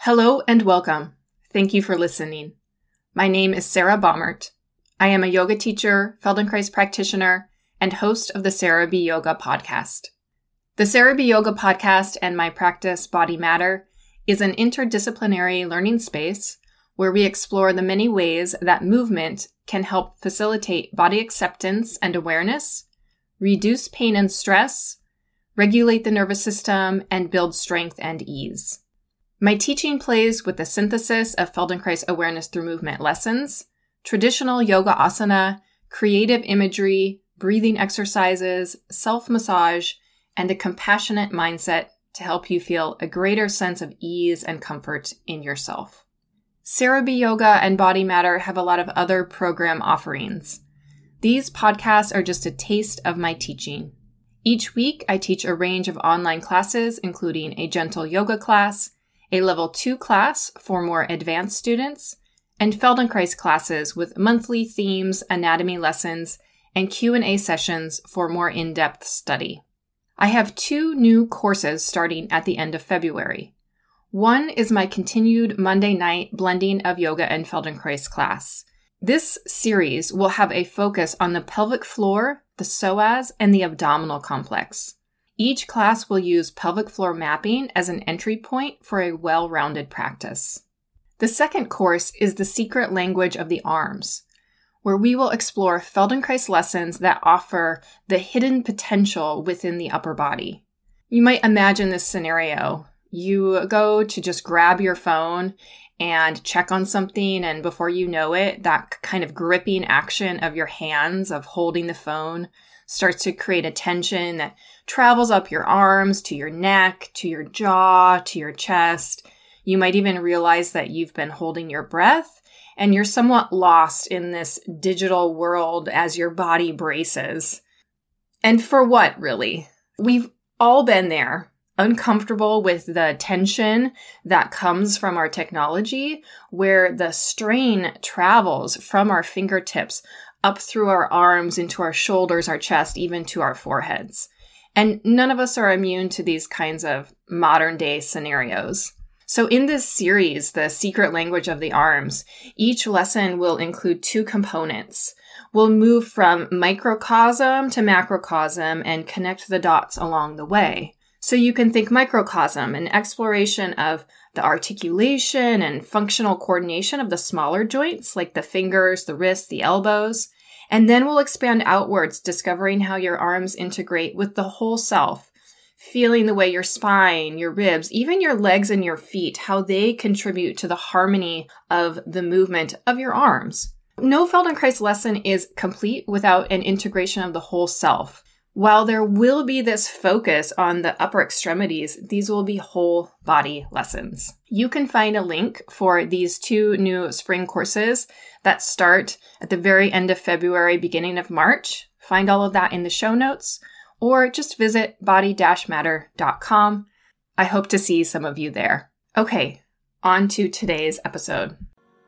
Hello and welcome. Thank you for listening. My name is Sarah Baumert. I am a yoga teacher, Feldenkrais practitioner, and host of the Sarah B. Yoga podcast. The Sarah B. Yoga podcast and my practice, Body Matter, is an interdisciplinary learning space where we explore the many ways that movement can help facilitate body acceptance and awareness, reduce pain and stress, regulate the nervous system, and build strength and ease. My teaching plays with the synthesis of Feldenkrais awareness through movement lessons, traditional yoga asana, creative imagery, breathing exercises, self-massage, and a compassionate mindset to help you feel a greater sense of ease and comfort in yourself. Sarah B. Yoga and Body Matter have a lot of other program offerings. These podcasts are just a taste of my teaching. Each week, I teach a range of online classes, including a gentle yoga class, a level 2 class for more advanced students, and Feldenkrais classes with monthly themes, anatomy lessons, and Q&A sessions for more in-depth study. I have 2 new courses starting at the end of February. One is my continued Monday night blending of yoga and Feldenkrais class. This series will have a focus on the pelvic floor, the psoas, and the abdominal complex. Each class will use pelvic floor mapping as an entry point for a well-rounded practice. The second course is the secret language of the arms, where we will explore Feldenkrais lessons that offer the hidden potential within the upper body. You might imagine this scenario. You go to just grab your phone and check on something, and before you know it, that kind of gripping action of your hands of holding the phone starts to create a tension that travels up your arms, to your neck, to your jaw, to your chest. You might even realize that you've been holding your breath and you're somewhat lost in this digital world as your body braces. And for what, really? We've all been there, uncomfortable with the tension that comes from our technology, where the strain travels from our fingertips up through our arms, into our shoulders, our chest, even to our foreheads. And none of us are immune to these kinds of modern day scenarios. So in this series, The Secret Language of the Arms, each lesson will include 2 components. We'll move from microcosm to macrocosm and connect the dots along the way. So you can think microcosm, an exploration of the articulation and functional coordination of the smaller joints, like the fingers, the wrists, the elbows. And then we'll expand outwards, discovering how your arms integrate with the whole self, feeling the way your spine, your ribs, even your legs and your feet, how they contribute to the harmony of the movement of your arms. No Feldenkrais lesson is complete without an integration of the whole self. While there will be this focus on the upper extremities, these will be whole body lessons. You can find a link for these 2 new spring courses that start at the very end of February, beginning of March. Find all of that in the show notes, or just visit body-matter.com. I hope to see some of you there. Okay, on to today's episode.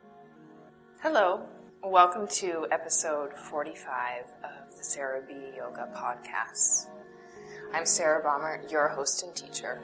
Hello. Welcome to episode 45 of the Sarah B. Yoga podcast. I'm Sarah Baumert, your host and teacher.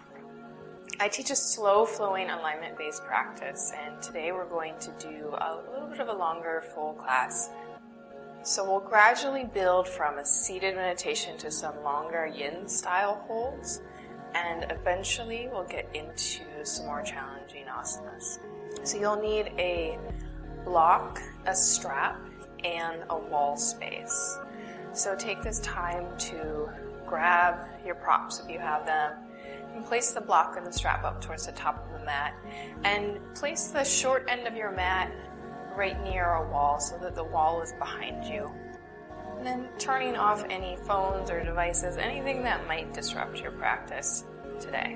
I teach a slow-flowing alignment-based practice, and today we're going to do a little bit of a longer full class. So we'll gradually build from a seated meditation to some longer yin-style holds, and eventually we'll get into some more challenging asanas. So you'll need a block, a strap, and a wall space. So take this time to grab your props if you have them, and place the block and the strap up towards the top of the mat, and place the short end of your mat right near a wall so that the wall is behind you. And then turning off any phones or devices, anything that might disrupt your practice today.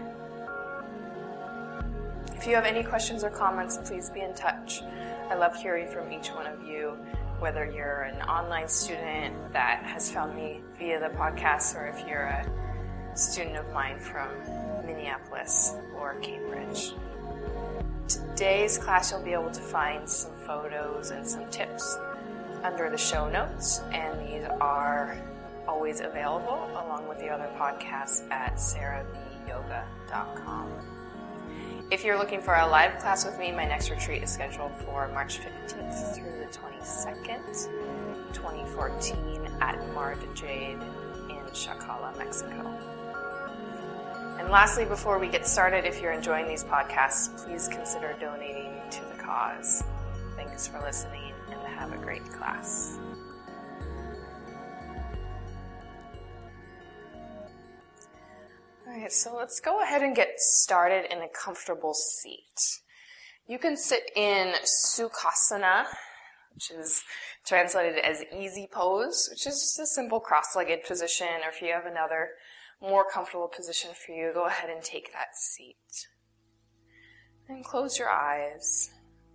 If you have any questions or comments, please be in touch. I love hearing from each one of you, whether you're an online student that has found me via the podcast, or if you're a student of mine from Minneapolis or Cambridge. Today's class, you'll be able to find some photos and some tips under the show notes, and these are always available along with the other podcasts at sarahbyoga.com. If you're looking for a live class with me, my next retreat is scheduled for March 15th through the 22nd, 2014 at Mar de Jade in Chacala, Mexico. And lastly, before we get started, if you're enjoying these podcasts, please consider donating to the cause. Thanks for listening, and have a great class. All right, so let's go ahead and get started in a comfortable seat. You can sit in Sukhasana, which is translated as easy pose, which is just a simple cross-legged position, or if you have another more comfortable position for you, go ahead and take that seat. And close your eyes.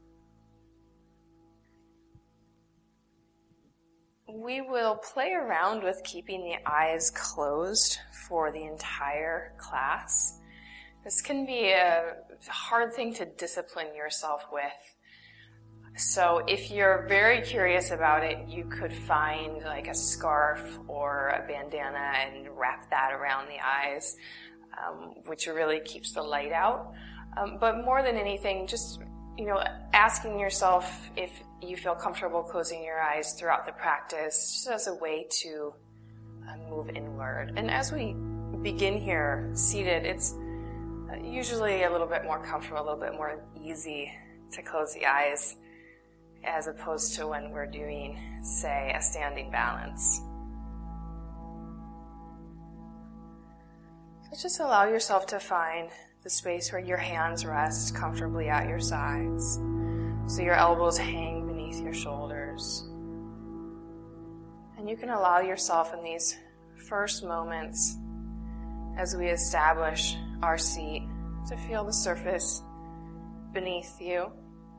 We will play around with keeping the eyes closed for the entire class. This can be a hard thing to discipline yourself with. So if you're very curious about it, you could find like a scarf or a bandana and wrap that around the eyes, which really keeps the light out. But more than anything, just asking yourself if you feel comfortable closing your eyes throughout the practice, just as a way to move inward. And as we begin here seated, it's usually a little bit more comfortable, a little bit more easy to close the eyes, as opposed to when we're doing, say, a standing balance. So just allow yourself to find the space where your hands rest comfortably at your sides, so your elbows hang beneath your shoulders. And you can allow yourself in these first moments, as we establish our seat, to feel the surface beneath you.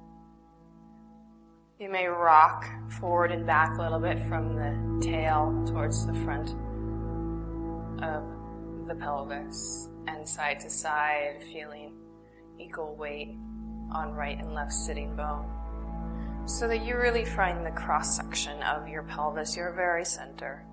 You may rock forward and back a little bit from the tail towards the front of the pelvis and side to side, feeling equal weight on right and left sitting bone, so that you really find the cross section of your pelvis, your very center.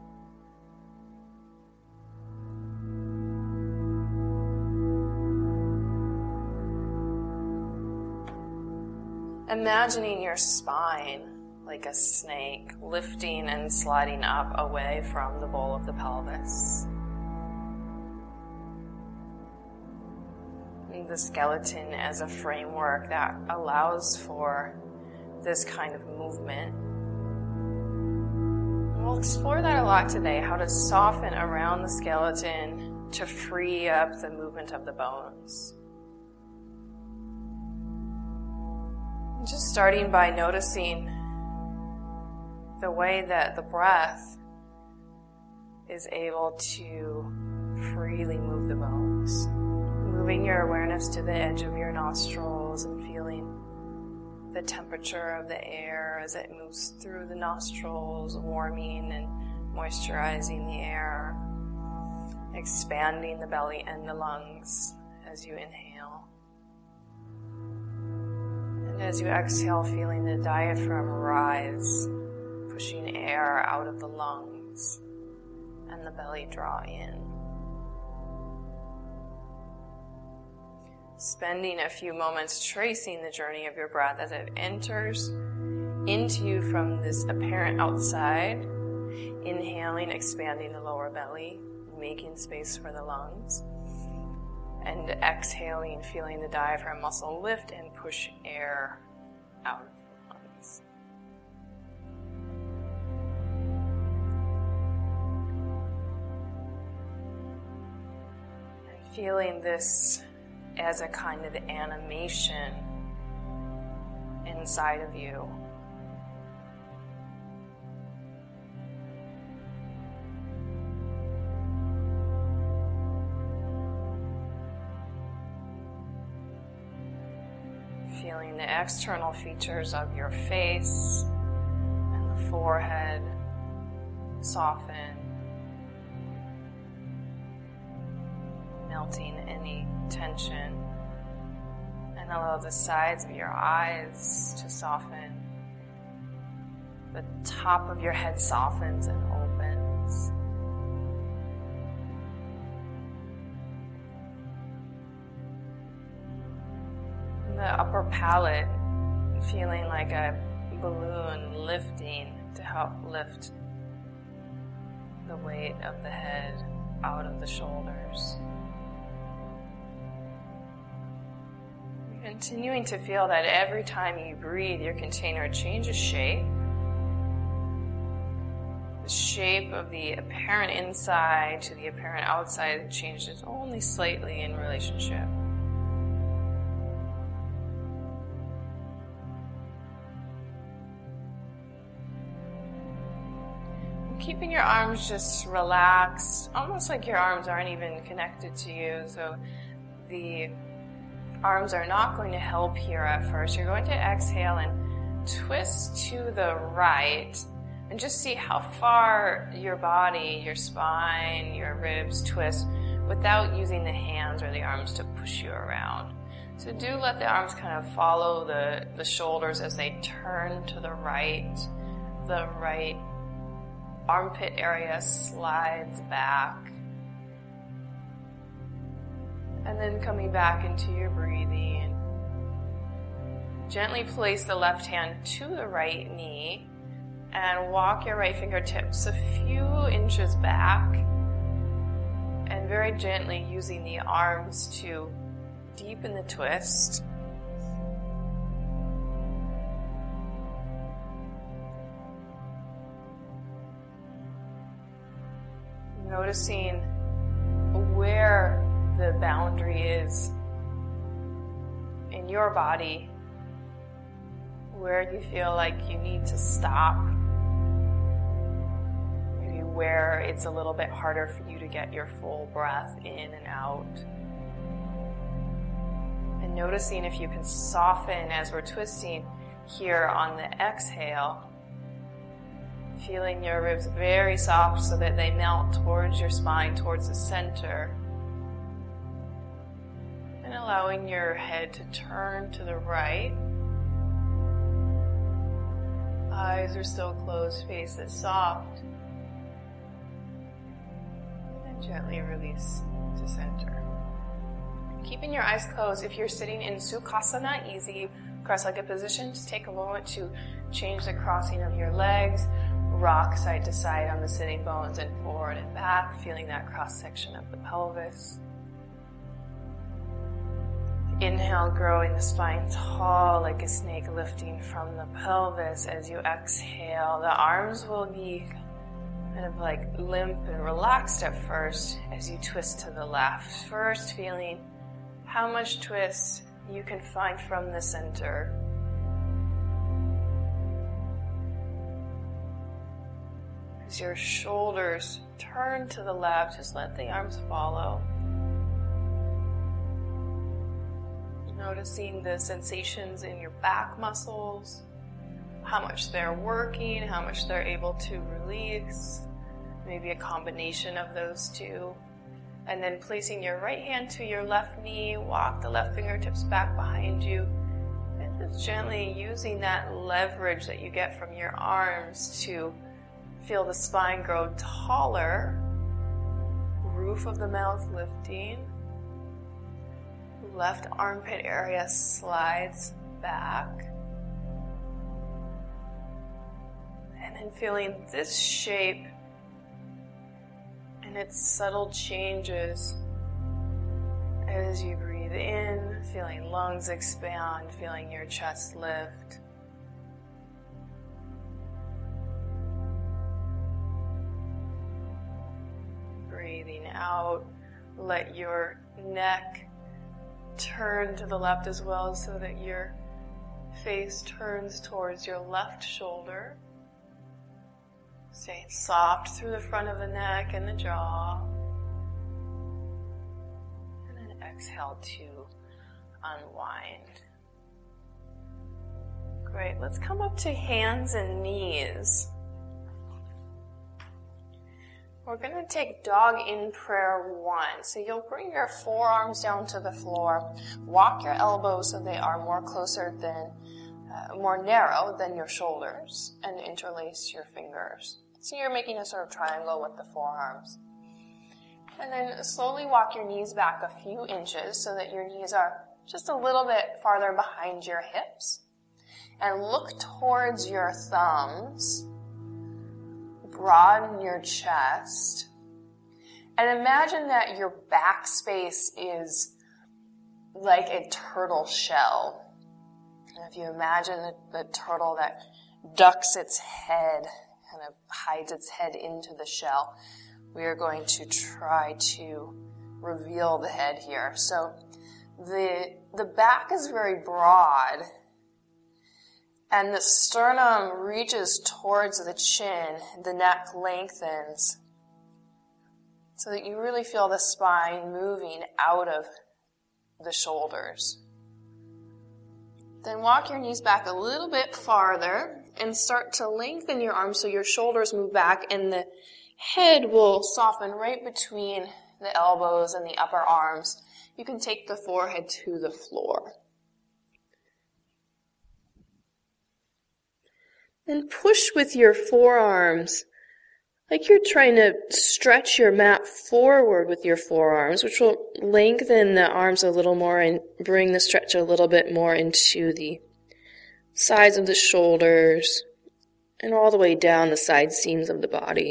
Imagining your spine like a snake, lifting and sliding up away from the bowl of the pelvis. And the skeleton as a framework that allows for this kind of movement. And we'll explore that a lot today, how to soften around the skeleton to free up the movement of the bones. Just starting by noticing the way that the breath is able to freely move the bones. Moving your awareness to the edge of your nostrils and feeling the temperature of the air as it moves through the nostrils, warming and moisturizing the air, expanding the belly and the lungs as you inhale. As you exhale, feeling the diaphragm rise, pushing air out of the lungs, and the belly draw in. Spending a few moments tracing the journey of your breath as it enters into you from this apparent outside, inhaling, expanding the lower belly, making space for the lungs. And exhaling, feeling the diaphragm muscle lift and push air out of the lungs. And feeling this as a kind of animation inside of you. Feeling the external features of your face and the forehead soften, melting any tension, and allow the sides of your eyes to soften. The top of your head softens and opens. the upper palate, feeling like a balloon lifting to help lift the weight of the head out of the shoulders. You're continuing to feel that every time you breathe, your container changes shape. The shape of the apparent inside to the apparent outside changes only slightly in relationship. Keeping your arms just relaxed, almost like your arms aren't even connected to you. So the arms are not going to help here at first. You're going to exhale and twist to the right and just see how far your body, your spine, your ribs twist without using the hands or the arms to push you around. So do let the arms kind of follow the shoulders as they turn to the right. The right armpit area slides back. And then coming back into your breathing. Gently place the left hand to the right knee and walk your right fingertips a few inches back. And very gently using the arms to deepen the twist. Noticing where the boundary is in your body, where you feel like you need to stop, maybe where it's a little bit harder for you to get your full breath in and out. And noticing if you can soften as we're twisting here on the exhale. Feeling your ribs very soft so that they melt towards your spine, towards the center. And allowing your head to turn to the right. Eyes are still closed, face is soft. And then gently release to center. Keeping your eyes closed, if you're sitting in Sukhasana, easy cross-legged position, just take a moment to change the crossing of your legs. Rock side to side on the sitting bones and forward and back, feeling that cross-section of the pelvis. Inhale, growing the spine tall like a snake, lifting from the pelvis. As you exhale, the arms will be kind of like limp and relaxed at first as you twist to the left. First, feeling how much twist you can find from the center. As your shoulders turn to the left, just let the arms follow. Noticing the sensations in your back muscles, how much they're working, how much they're able to release, maybe a combination of those two. And then placing your right hand to your left knee, walk the left fingertips back behind you, and just gently using that leverage that you get from your arms to feel the spine grow taller, roof of the mouth lifting, left armpit area slides back, and then feeling this shape and its subtle changes as you breathe in, feeling lungs expand, feeling your chest lift. Breathing out, let your neck turn to the left as well so that your face turns towards your left shoulder. Staying soft through the front of the neck and the jaw. And then exhale to unwind. Great, let's come up to hands and knees. We're going to take dog in prayer 1. So you'll bring your forearms down to the floor, walk your elbows so they are more narrow than your shoulders, and interlace your fingers. So you're making a sort of triangle with the forearms. And then slowly walk your knees back a few inches so that your knees are just a little bit farther behind your hips. And look towards your thumbs. Broaden your chest. And imagine that your back space is like a turtle shell. And if you imagine the turtle that ducks its head, kind of hides its head into the shell, we are going to try to reveal the head here. So the back is very broad, and the sternum reaches towards the chin, the neck lengthens, so that you really feel the spine moving out of the shoulders. Then walk your knees back a little bit farther and start to lengthen your arms so your shoulders move back and the head will soften right between the elbows and the upper arms. You can take the forehead to the floor. Then push with your forearms like you're trying to stretch your mat forward with your forearms, which will lengthen the arms a little more and bring the stretch a little bit more into the sides of the shoulders and all the way down the side seams of the body.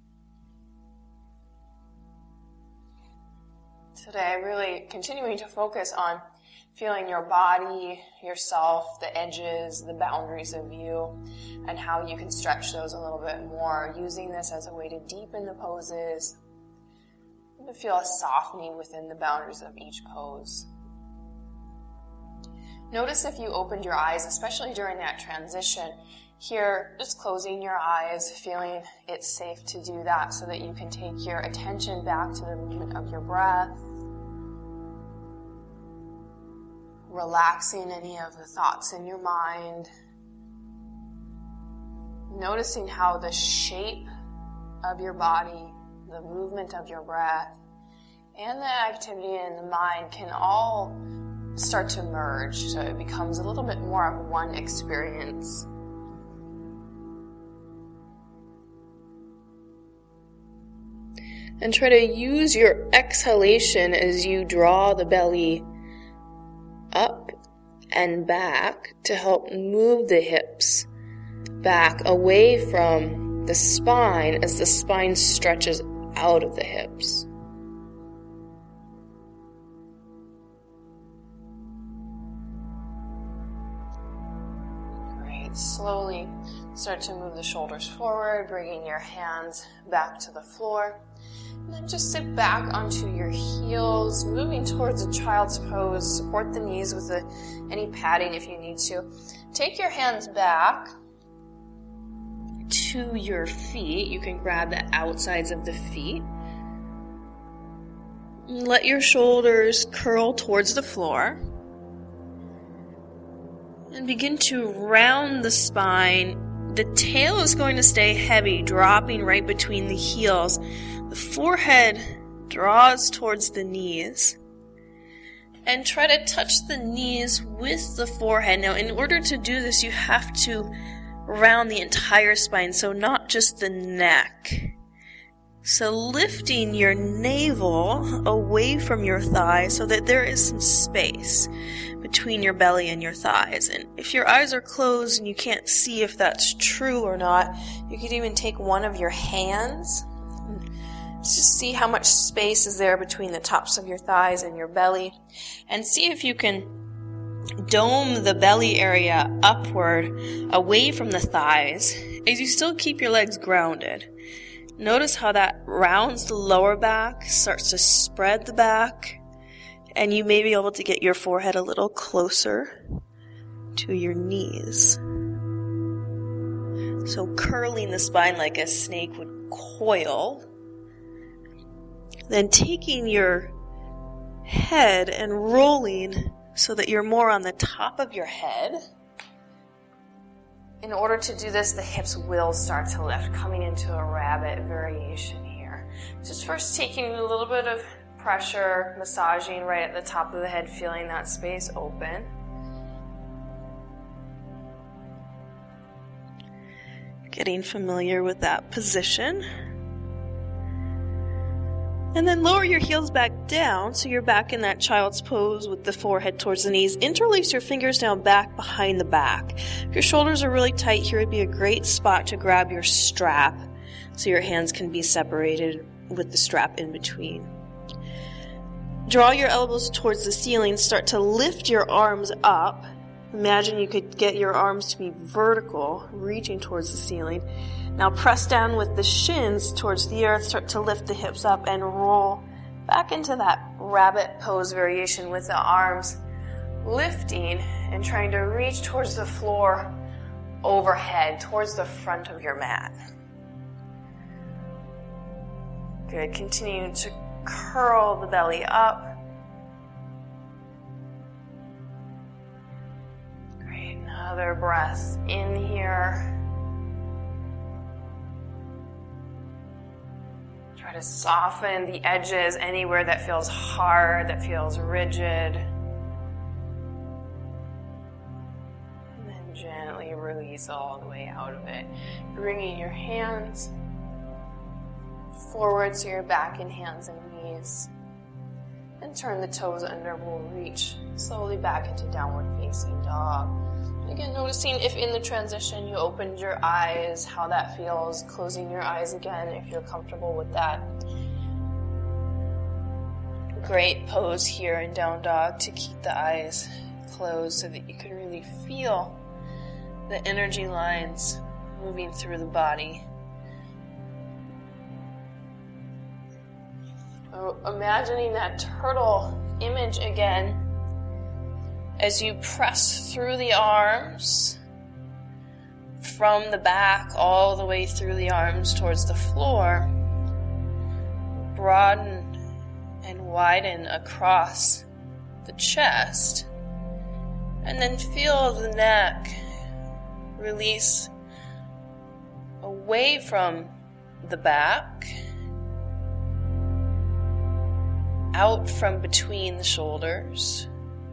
Today, really continuing to focus on feeling your body, yourself, the edges, the boundaries of you, and how you can stretch those a little bit more, using this as a way to deepen the poses, and to feel a softening within the boundaries of each pose. Notice if you opened your eyes, especially during that transition, here, just closing your eyes, feeling it's safe to do that so that you can take your attention back to the movement of your breath, relaxing any of the thoughts in your mind, noticing how the shape of your body, the movement of your breath, and the activity in the mind can all start to merge, so it becomes a little bit more of one experience. And try to use your exhalation as you draw the belly up and back to help move the hips back away from the spine as the spine stretches out of the hips. Great. Slowly start to move the shoulders forward, bringing your hands back to the floor. And then just sit back onto your heels, moving towards a child's pose. Support the knees with any padding if you need to. Take your hands back to your feet. You can grab the outsides of the feet. Let your shoulders curl towards the floor. And begin to round the spine. The tail is going to stay heavy, dropping right between the heels. The forehead draws towards the knees. And try to touch the knees with the forehead. Now, in order to do this, you have to round the entire spine, so not just the neck. So lifting your navel away from your thighs so that there is some space between your belly and your thighs. And if your eyes are closed and you can't see if that's true or not, you could even take one of your hands. Just see how much space is there between the tops of your thighs and your belly. And see if you can dome the belly area upward away from the thighs as you still keep your legs grounded. Notice how that rounds the lower back, starts to spread the back, and you may be able to get your forehead a little closer to your knees. So curling the spine like a snake would coil. Then taking your head and rolling so that you're more on the top of your head. In order to do this, the hips will start to lift, coming into a rabbit variation here. Just first taking a little bit of pressure, massaging right at the top of the head, feeling that space open. Getting familiar with that position. And then lower your heels back down so you're back in that child's pose with the forehead towards the knees. Interlace your fingers down back behind the back. If your shoulders are really tight, here would be a great spot to grab your strap so your hands can be separated with the strap in between. Draw your elbows towards the ceiling. Start to lift your arms up. Imagine you could get your arms to be vertical, reaching towards the ceiling. Now press down with the shins towards the earth. Start to lift the hips up and roll back into that rabbit pose variation with the arms lifting and trying to reach towards the floor overhead, towards the front of your mat. Good. Continue to curl the belly up. Great. Another breath in here. Try to soften the edges anywhere that feels hard, that feels rigid. And then gently release all the way out of it. Bringing your hands forward so you're back in hands and knees. And turn the toes under. We'll reach slowly back into downward facing dog. Again, noticing if in the transition you opened your eyes, how that feels. Closing your eyes again if you're comfortable with that. Great pose here in down dog to keep the eyes closed so that you can really feel the energy lines moving through the body. So imagining that turtle image again. As you press through the arms, from the back all the way through the arms towards the floor, broaden and widen across the chest, and then feel the neck release away from the back, out from between the shoulders.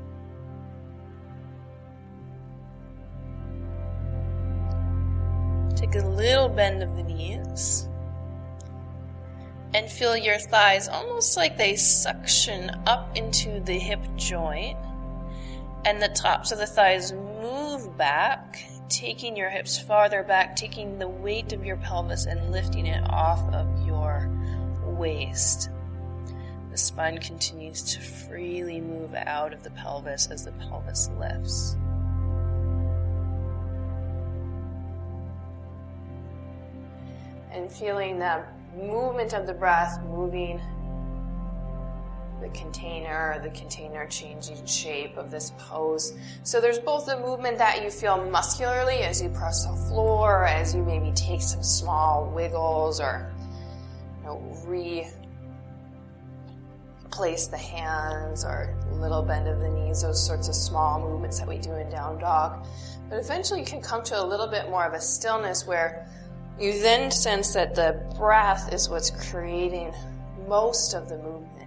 Take a little bend of the knees and feel your thighs almost like they suction up into the hip joint, and the tops of the thighs move back, taking your hips farther back, taking the weight of your pelvis and lifting it off of your waist. The spine continues to freely move out of the pelvis as the pelvis lifts. And feeling that movement of the breath moving the container changing shape of this pose. So there's both the movement that you feel muscularly as you press the floor, as you maybe take some small wiggles or replace the hands or little bend of the knees, those sorts of small movements that we do in down dog. But eventually you can come to a little bit more of a stillness where you then sense that the breath is what's creating most of the movement.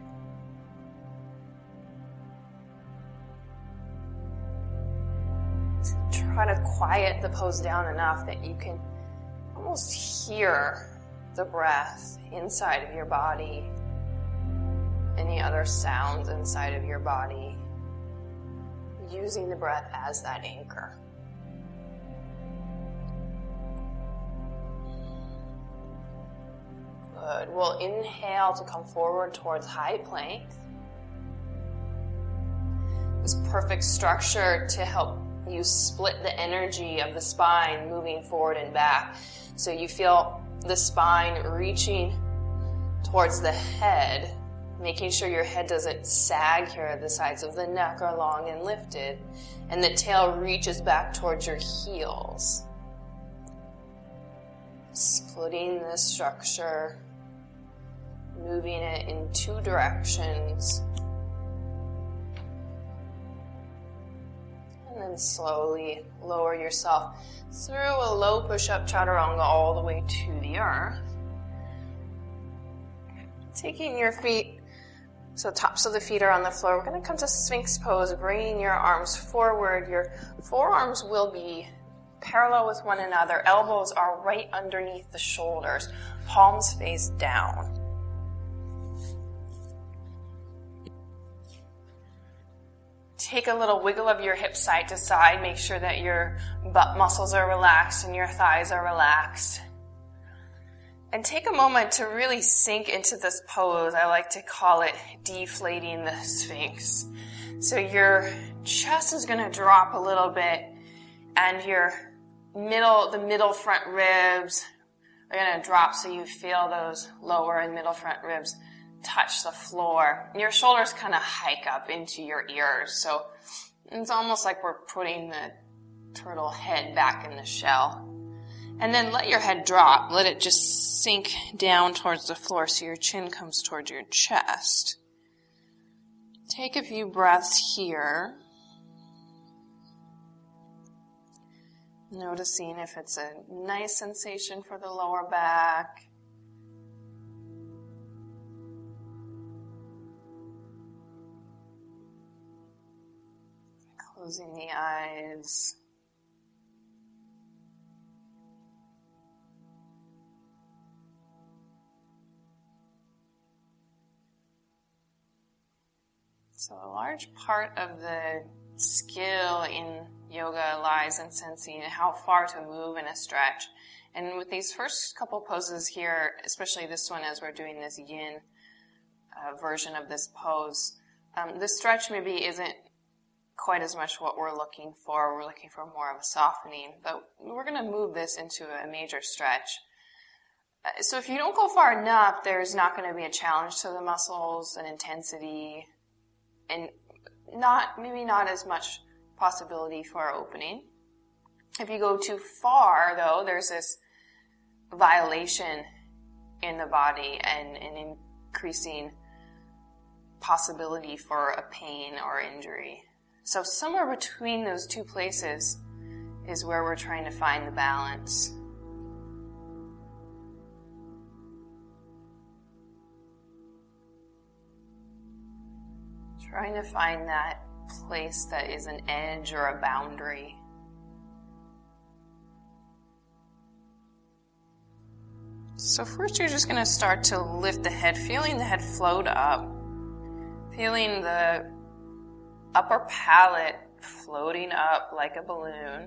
So try to quiet the pose down enough that you can almost hear the breath inside of your body, any other sounds inside of your body, using the breath as that anchor. Good. We'll inhale to come forward towards high plank. This perfect structure to help you split the energy of the spine moving forward and back. So you feel the spine reaching towards the head, making sure your head doesn't sag here. The sides of the neck are long and lifted, and the tail reaches back towards your heels. Splitting this structure, moving it in two directions, and then slowly lower yourself through a low push-up chaturanga all the way to the earth. Taking your feet, so tops of the feet are on the floor. We're going to come to Sphinx pose, bringing your arms forward. Your forearms will be parallel with one another. Elbows are right underneath the shoulders. Palms face down. Take a little wiggle of your hips side to side. Make sure that your butt muscles are relaxed and your thighs are relaxed. And take a moment to really sink into this pose. I like to call it deflating the Sphinx. So your chest is going to drop a little bit, and the middle front ribs are going to drop, so you feel those lower and middle front ribs touch the floor. Your shoulders kind of hike up into your ears, so it's almost like we're putting the turtle head back in the shell. And then let your head drop. Let it just sink down towards the floor so your chin comes towards your chest. Take a few breaths here. Noticing if it's a nice sensation for the lower back. Closing the eyes. So a large part of the skill in yoga lies in sensing how far to move in a stretch. And with these first couple poses here, especially this one as we're doing this yin version of this pose, this stretch maybe isn't quite as much what we're looking for. We're looking for more of a softening, but we're going to move this into a major stretch. So if you don't go far enough, there's not going to be a challenge to the muscles and intensity, and maybe not as much possibility for opening. If you go too far, though, there's this violation in the body and an increasing possibility for a pain or injury. So somewhere between those two places is where we're trying to find the balance. Trying to find that place that is an edge or a boundary. So first you're just going to start to lift the head, feeling the head float up, feeling the upper palate floating up like a balloon.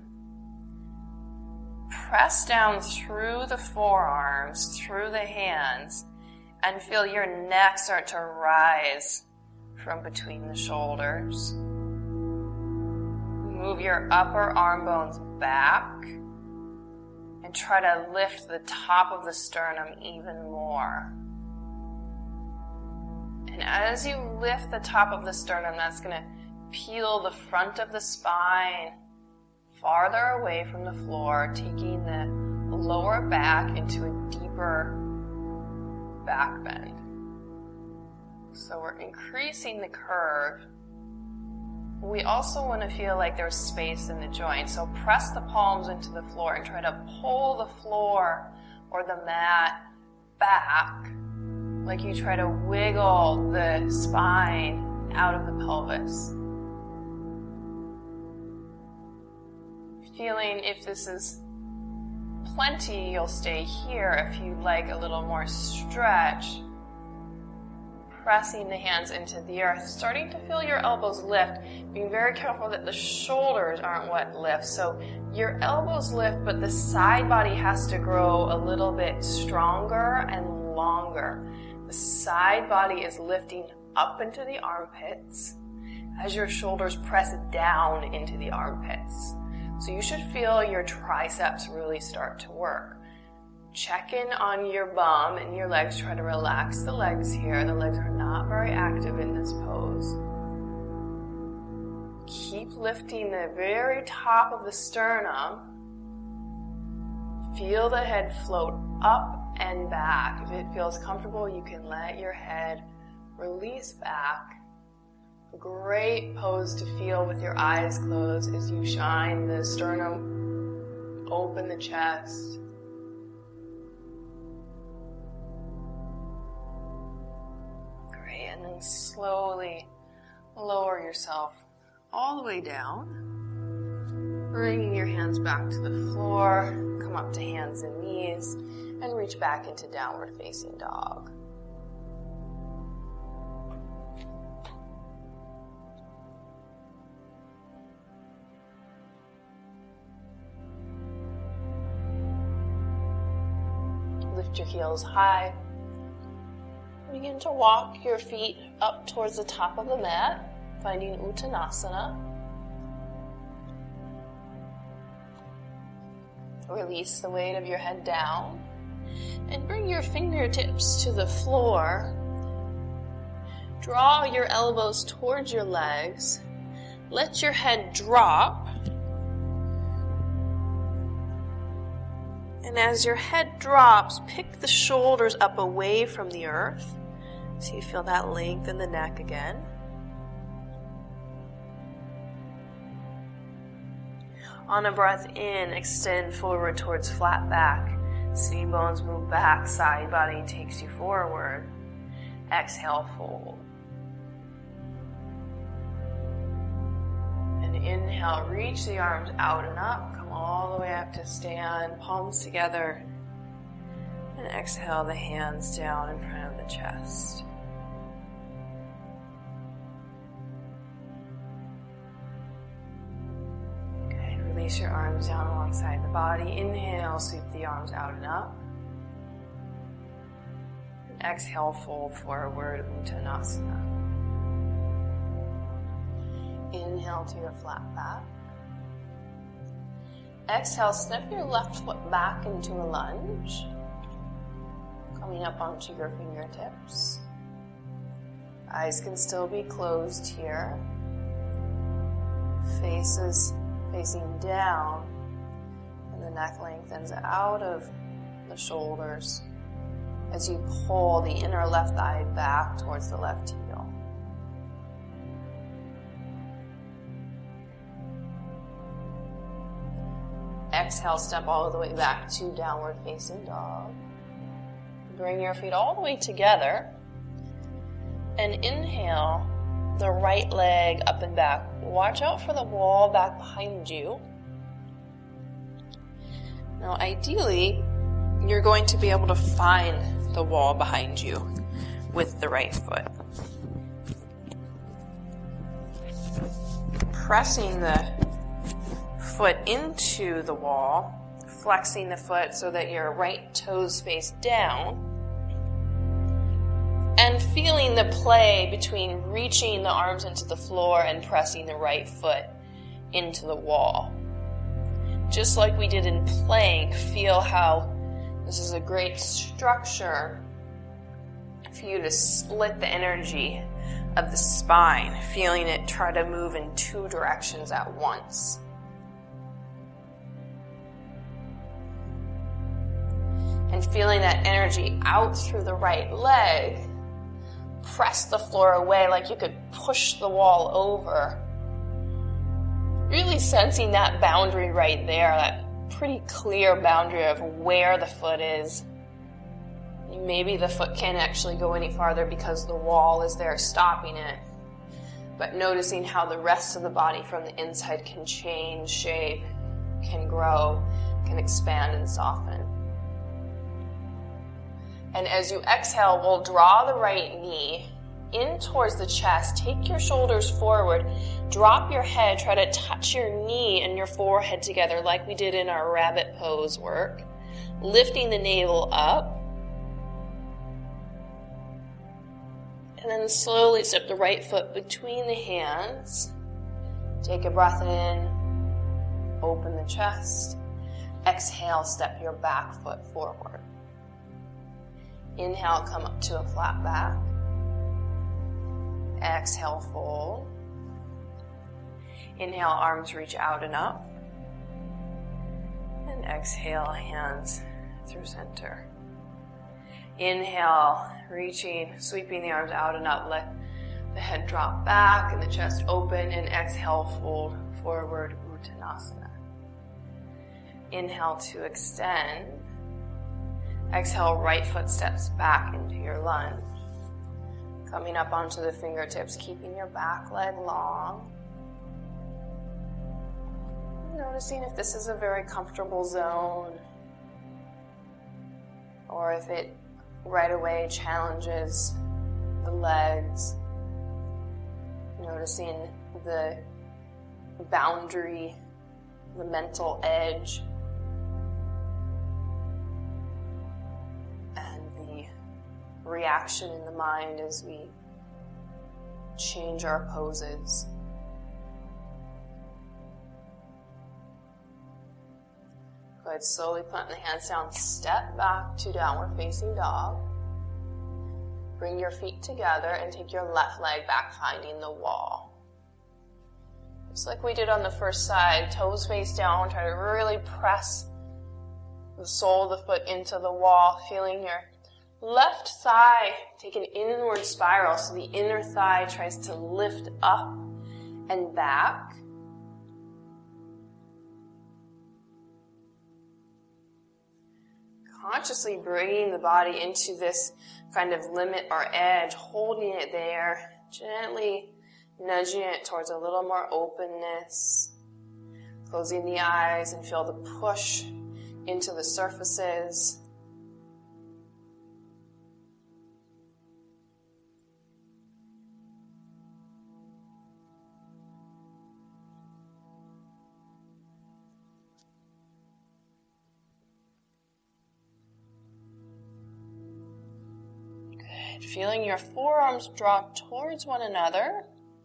Press down through the forearms, through the hands, and feel your neck start to rise from between the shoulders. Move your upper arm bones back and try to lift the top of the sternum even more. And as you lift the top of the sternum, that's going to peel the front of the spine farther away from the floor, taking the lower back into a deeper back bend. So we're increasing the curve. We also want to feel like there's space in the joint. So press the palms into the floor and try to pull the floor or the mat back like you try to wiggle the spine out of the pelvis. Feeling if this is plenty, you'll stay here. If you'd like a little more stretch, pressing the hands into the earth, starting to feel your elbows lift, being very careful that the shoulders aren't what lift. So your elbows lift, but the side body has to grow a little bit stronger and longer. The side body is lifting up into the armpits as your shoulders press down into the armpits. So you should feel your triceps really start to work. Check in on your bum and your legs. Try to relax the legs here. The legs are not very active in this pose. Keep lifting the very top of the sternum. Feel the head float up and back. If it feels comfortable, you can let your head release back. A great pose to feel with your eyes closed as you shine the sternum, open the chest. Great, and then slowly lower yourself all the way down, bringing your hands back to the floor, come up to hands and knees, and reach back into downward facing dog. Lift your heels high. Begin to walk your feet up towards the top of the mat, finding Uttanasana. Release the weight of your head down and bring your fingertips to the floor. Draw your elbows towards your legs. Let your head drop. And as your head drops, pick the shoulders up away from the earth. So you feel that length in the neck again. On a breath in, extend forward towards flat back. Sitting bones move back, side body takes you forward. Exhale, fold. And inhale, reach the arms out and up. Come all the way up to stand, palms together. And exhale the hands down in front of the chest. Okay, release your arms down alongside the body. Inhale, sweep the arms out and up. And exhale, fold forward, Uttanasana. Inhale to your flat back. Exhale, step your left foot back into a lunge. Coming up onto your fingertips. Eyes can still be closed here. Faces facing down. And the neck lengthens out of the shoulders as you pull the inner left thigh back towards the left heel. Exhale, step all the way back to downward facing dog. Bring your feet all the way together. And inhale the right leg up and back. Watch out for the wall back behind you. Now, ideally, you're going to be able to find the wall behind you with the right foot. Pressing the foot into the wall, flexing the foot so that your right toes face down, and feeling the play between reaching the arms into the floor and pressing the right foot into the wall. Just like we did in plank, feel how this is a great structure for you to split the energy of the spine, feeling it try to move in two directions at once. And feeling that energy out through the right leg, press the floor away like you could push the wall over. Really sensing that boundary right there, that pretty clear boundary of where the foot is. Maybe the foot can't actually go any farther because the wall is there stopping it. But noticing how the rest of the body from the inside can change shape, can grow, can expand and soften. And as you exhale, we'll draw the right knee in towards the chest. Take your shoulders forward. Drop your head. Try to touch your knee and your forehead together like we did in our rabbit pose work. Lifting the navel up. And then slowly step the right foot between the hands. Take a breath in. Open the chest. Exhale, step your back foot forward. Inhale, come up to a flat back. Exhale, fold. Inhale, arms reach out and up. And exhale, hands through center. Inhale, reaching, sweeping the arms out and up. Let the head drop back and the chest open. And exhale, fold forward, Uttanasana. Inhale to extend. Exhale, right foot steps back into your lunge. Coming up onto the fingertips, keeping your back leg long. Noticing if this is a very comfortable zone, or if it right away challenges the legs. Noticing the boundary, the mental edge. reaction in the mind as we change our poses. Go ahead, slowly plant the hands down, step back to downward facing dog. Bring your feet together and take your left leg back, finding the wall. Just like we did on the first side, toes face down, try to really press the sole of the foot into the wall, feeling your left thigh take an inward spiral, so the inner thigh tries to lift up and back. Consciously bringing the body into this kind of limit or edge, holding it there, gently nudging it towards a little more openness. Closing the eyes and feel the push into the surfaces. Feeling your forearms draw towards one another.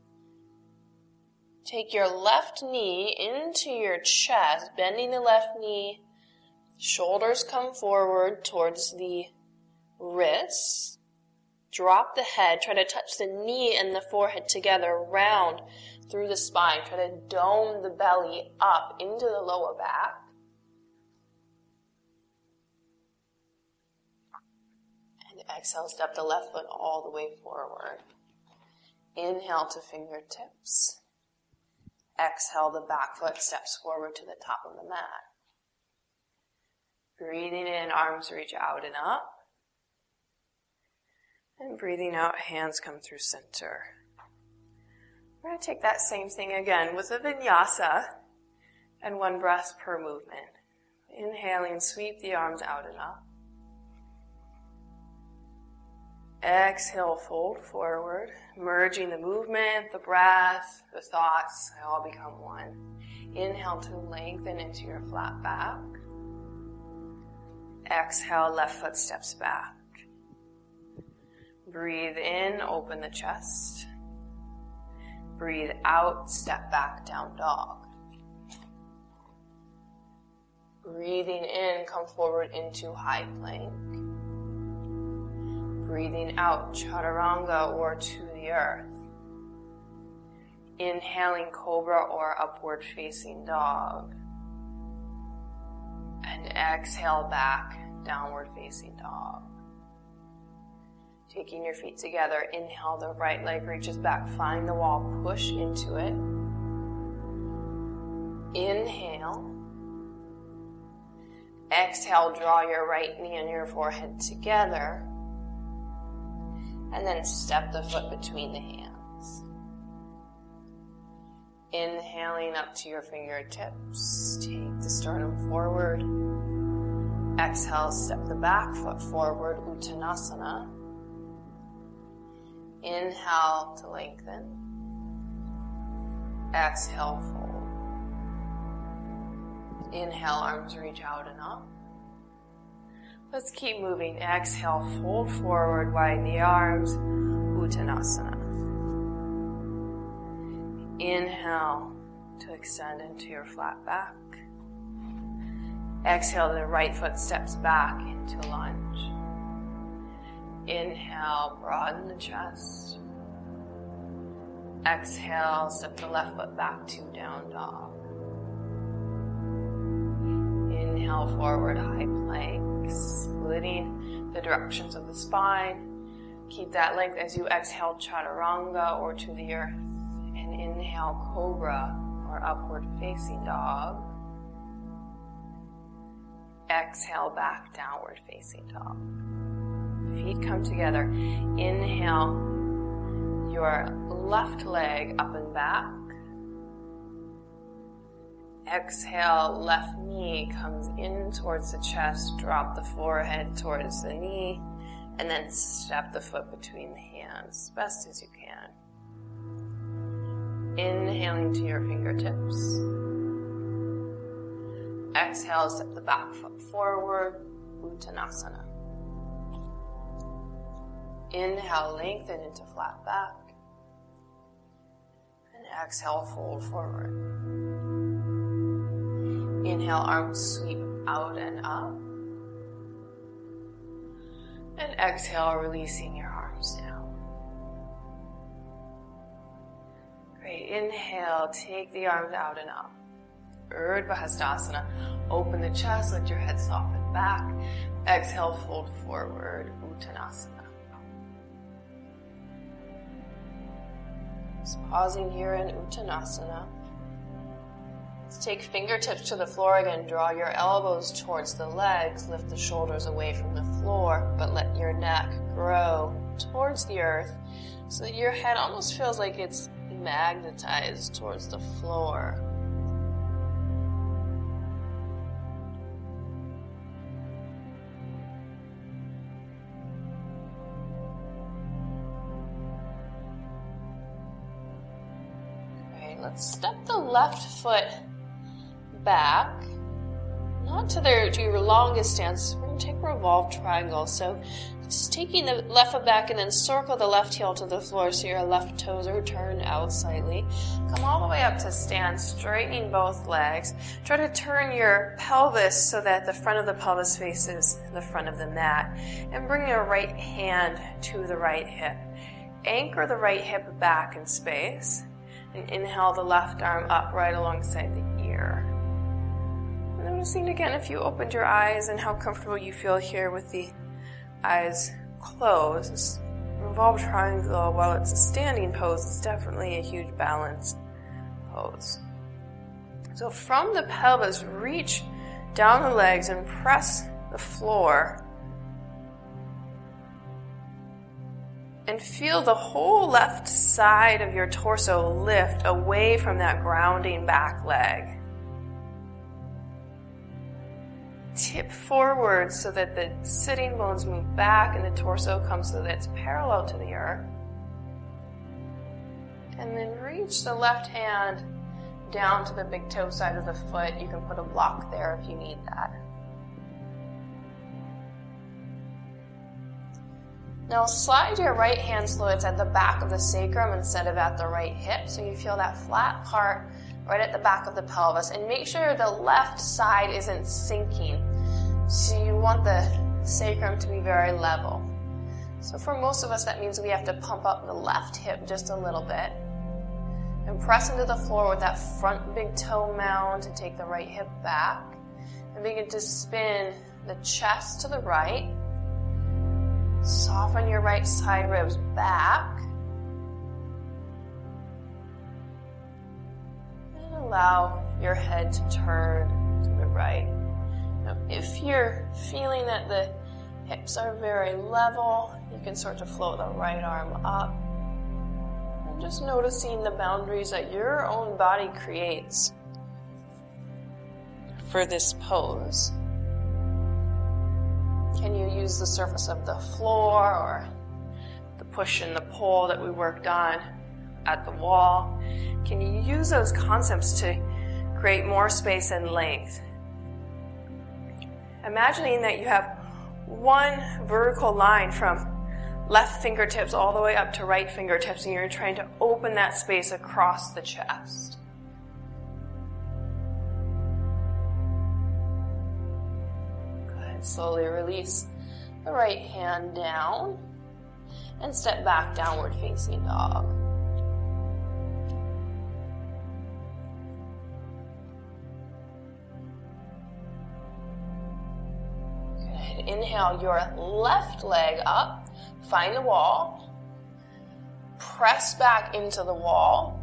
Take your left knee into your chest, bending the left knee. Shoulders come forward towards the wrists. Drop the head. Try to touch the knee and the forehead together, round through the spine. Try to dome the belly up into the lower back. Exhale, step the left foot all the way forward. Inhale to fingertips. Exhale, the back foot steps forward to the top of the mat. Breathing in, arms reach out and up. And breathing out, hands come through center. We're going to take that same thing again with a vinyasa and one breath per movement. Inhaling, sweep the arms out and up. Exhale, fold forward, merging the movement, the breath, the thoughts, they all become one. Inhale to lengthen into your flat back. Exhale, left foot steps back. Breathe in, open the chest. Breathe out, step back, down dog. Breathing in, come forward into high plank. Breathing out, chaturanga or to the earth. Inhaling, cobra or upward facing dog. And exhale back, downward facing dog. Taking your feet together, inhale, the right leg reaches back, find the wall, push into it. Inhale. Exhale, draw your right knee and your forehead together. And then step the foot between the hands. Inhaling up to your fingertips. Take the sternum forward. Exhale, step the back foot forward, Uttanasana. Inhale to lengthen. Exhale, fold. Inhale, arms reach out and up. Let's keep moving. Exhale, fold forward, widen the arms, Uttanasana. Inhale to extend into your flat back. Exhale, the right foot steps back into lunge. Inhale, broaden the chest. Exhale, step the left foot back to down dog. Inhale, forward high plank, splitting the directions of the spine. Keep that length as you exhale, chaturanga or to the earth. And inhale, cobra or upward facing dog. Exhale, back, downward facing dog. Feet come together. Inhale, your left leg up and back. Exhale, left knee comes in towards the chest. Drop the forehead towards the knee. And then step the foot between the hands, best as you can. Inhaling to your fingertips. Exhale, step the back foot forward, Uttanasana. Inhale, lengthen into flat back. And exhale, fold forward. Inhale, arms sweep out and up. And exhale, releasing your arms down. Great. Inhale, take the arms out and up. Urdhva Hastasana. Open the chest, let your head soften back. Exhale, fold forward, Uttanasana. Just pausing here in Uttanasana. Let's take fingertips to the floor again. Draw your elbows towards the legs. Lift the shoulders away from the floor, but let your neck grow towards the earth so that your head almost feels like it's magnetized towards the floor. Let's step the left foot back, not to your longest stance. We're going to take a revolved triangle. So just taking the left foot back and then circle the left heel to the floor so your left toes are turned out slightly. Come all the way up to stand, straightening both legs. Try to turn your pelvis so that the front of the pelvis faces the front of the mat. And bring your right hand to the right hip. Anchor the right hip back in space. And inhale the left arm up right alongside the ear. And noticing again if you opened your eyes and how comfortable you feel here with the eyes closed. This revolved triangle, while it's a standing pose, it's definitely a huge balance pose. So from the pelvis, reach down the legs and press the floor. And feel the whole left side of your torso lift away from that grounding back leg. Tip forward so that the sitting bones move back and the torso comes so that it's parallel to the earth. And then reach the left hand down to the big toe side of the foot. You can put a block there if you need that. Now slide your right hand so it's at the back of the sacrum instead of at the right hip, so you feel that flat part right at the back of the pelvis. And make sure the left side isn't sinking. So you want the sacrum to be very level. So for most of us, that means we have to pump up the left hip just a little bit. And press into the floor with that front big toe mound to take the right hip back. And begin to spin the chest to the right. Soften your right side ribs back. And allow your head to turn to the right. Now, if you're feeling that the hips are very level, you can start to float the right arm up. And just noticing the boundaries that your own body creates for this pose. Can you use the surface of the floor or the push and the pull that we worked on at the wall? Can you use those concepts to create more space and length? Imagining that you have one vertical line from left fingertips all the way up to right fingertips, and you're trying to open that space across the chest. Slowly release the right hand down and step back, downward facing dog. Good. Inhale your left leg up, find the wall, press back into the wall.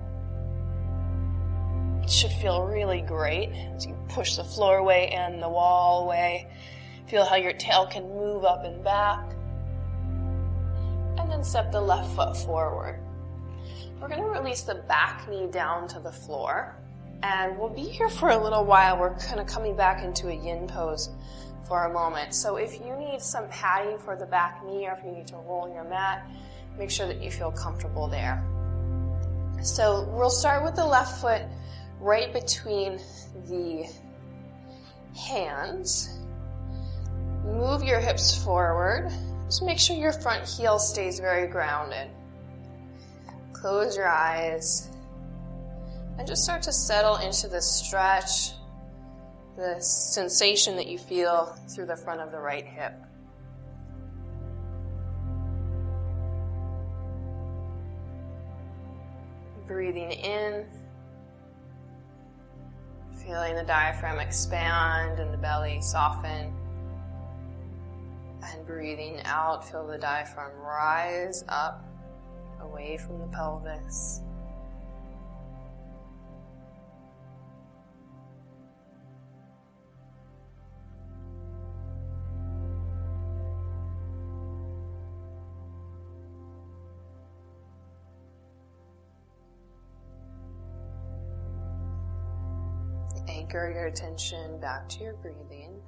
It should feel really great as you push the floor away and the wall away. Feel how your tail can move up and back. And then step the left foot forward. We're going to release the back knee down to the floor. And we'll be here for a little while. We're kind of coming back into a yin pose for a moment. So if you need some padding for the back knee, or if you need to roll your mat, make sure that you feel comfortable there. So we'll start with the left foot right between the hands. Move your hips forward Just make sure your front heel stays very grounded. Close your eyes and just start to settle into the stretch, the sensation that you feel through the front of the right hip. Breathing in, feeling the diaphragm expand and the belly soften. And breathing out, feel the diaphragm rise up, away from the pelvis. Anchor your attention back to your breathing.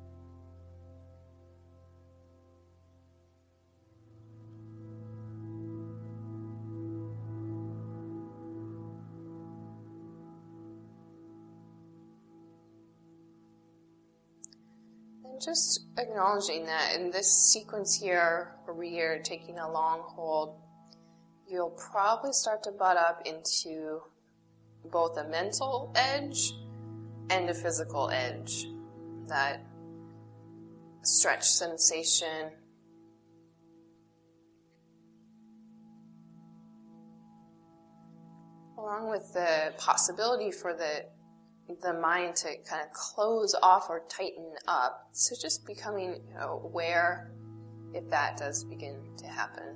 And just acknowledging that in this sequence here, where we are taking a long hold, you'll probably start to butt up into both a mental edge and a physical edge. That stretch sensation. Along with the possibility for the mind to kind of close off or tighten up. So just becoming aware if that does begin to happen.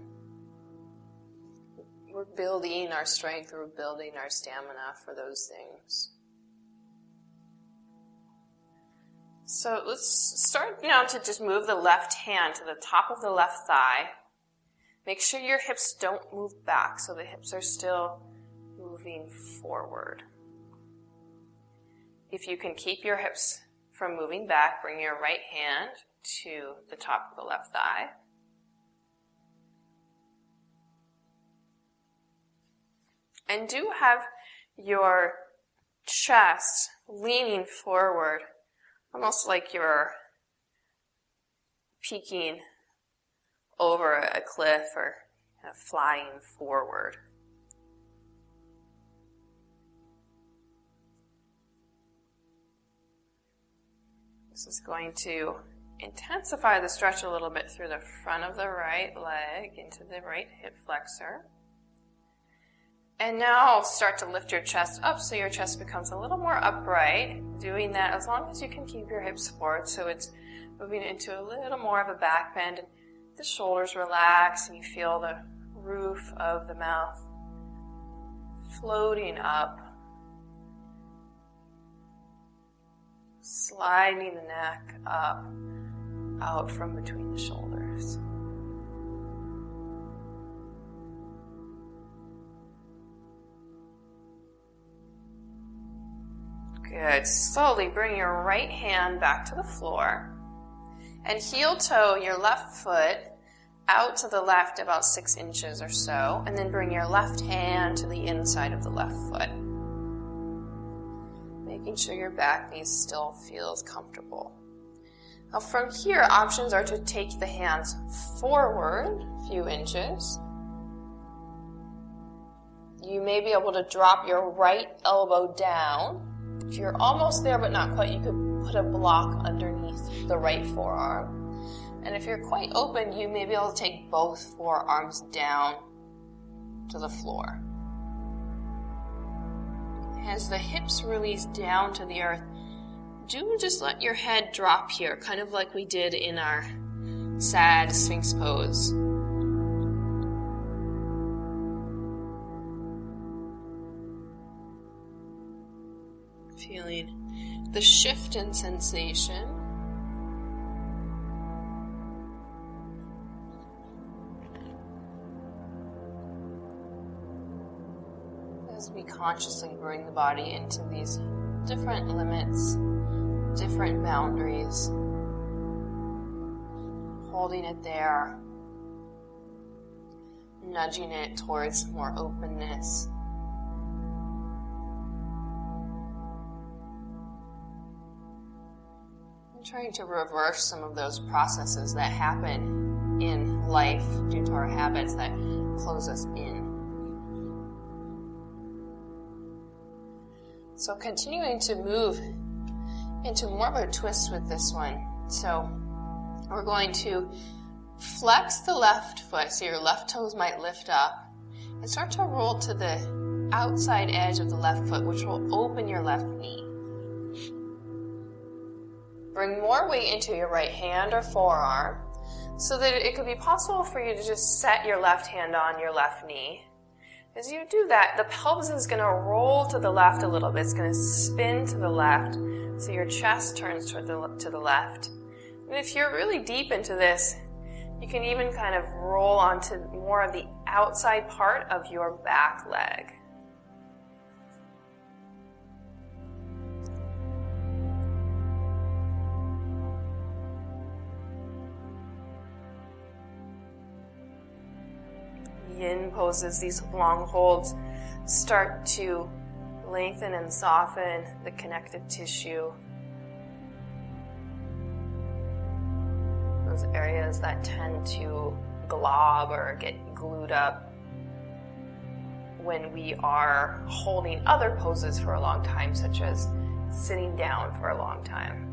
We're building our strength, we're building our stamina for those things. So let's start now to just move the left hand to the top of the left thigh. Make sure your hips don't move back, so the hips are still moving forward. If you can keep your hips from moving back, bring your right hand to the top of the left thigh. And do have your chest leaning forward, almost like you're peeking over a cliff or kind of flying forward. This is going to intensify the stretch a little bit through the front of the right leg into the right hip flexor. And now start to lift your chest up so your chest becomes a little more upright. Doing that as long as you can keep your hips forward, so it's moving into a little more of a back bend. And the shoulders relax and you feel the roof of the mouth floating up. Sliding the neck up, out from between the shoulders. Good. Slowly bring your right hand back to the floor and heel toe your left foot out to the left about 6 inches or so, and then bring your left hand to the inside of the left foot. Making sure your back knee still feels comfortable. Now from here, options are to take the hands forward a few inches. You may be able to drop your right elbow down. If you're almost there but not quite, you could put a block underneath the right forearm. And if you're quite open, you may be able to take both forearms down to the floor. As the hips release down to the earth, do just let your head drop here, kind of like we did in our sad Sphinx pose. Feeling the shift in sensation. As we consciously bring the body into these different limits, different boundaries, holding it there, nudging it towards more openness. And trying to reverse some of those processes that happen in life due to our habits that close us in. So continuing to move into more of a twist with this one. So we're going to flex the left foot, so your left toes might lift up, and start to roll to the outside edge of the left foot, which will open your left knee. Bring more weight into your right hand or forearm so that it could be possible for you to just set your left hand on your left knee. As you do that, the pelvis is going to roll to the left a little bit. It's going to spin to the left, so your chest turns to the left. And if you're really deep into this, you can even kind of roll onto more of the outside part of your back leg. Yin poses, these long holds, start to lengthen and soften the connective tissue. Those areas that tend to glob or get glued up when we are holding other poses for a long time, such as sitting down for a long time.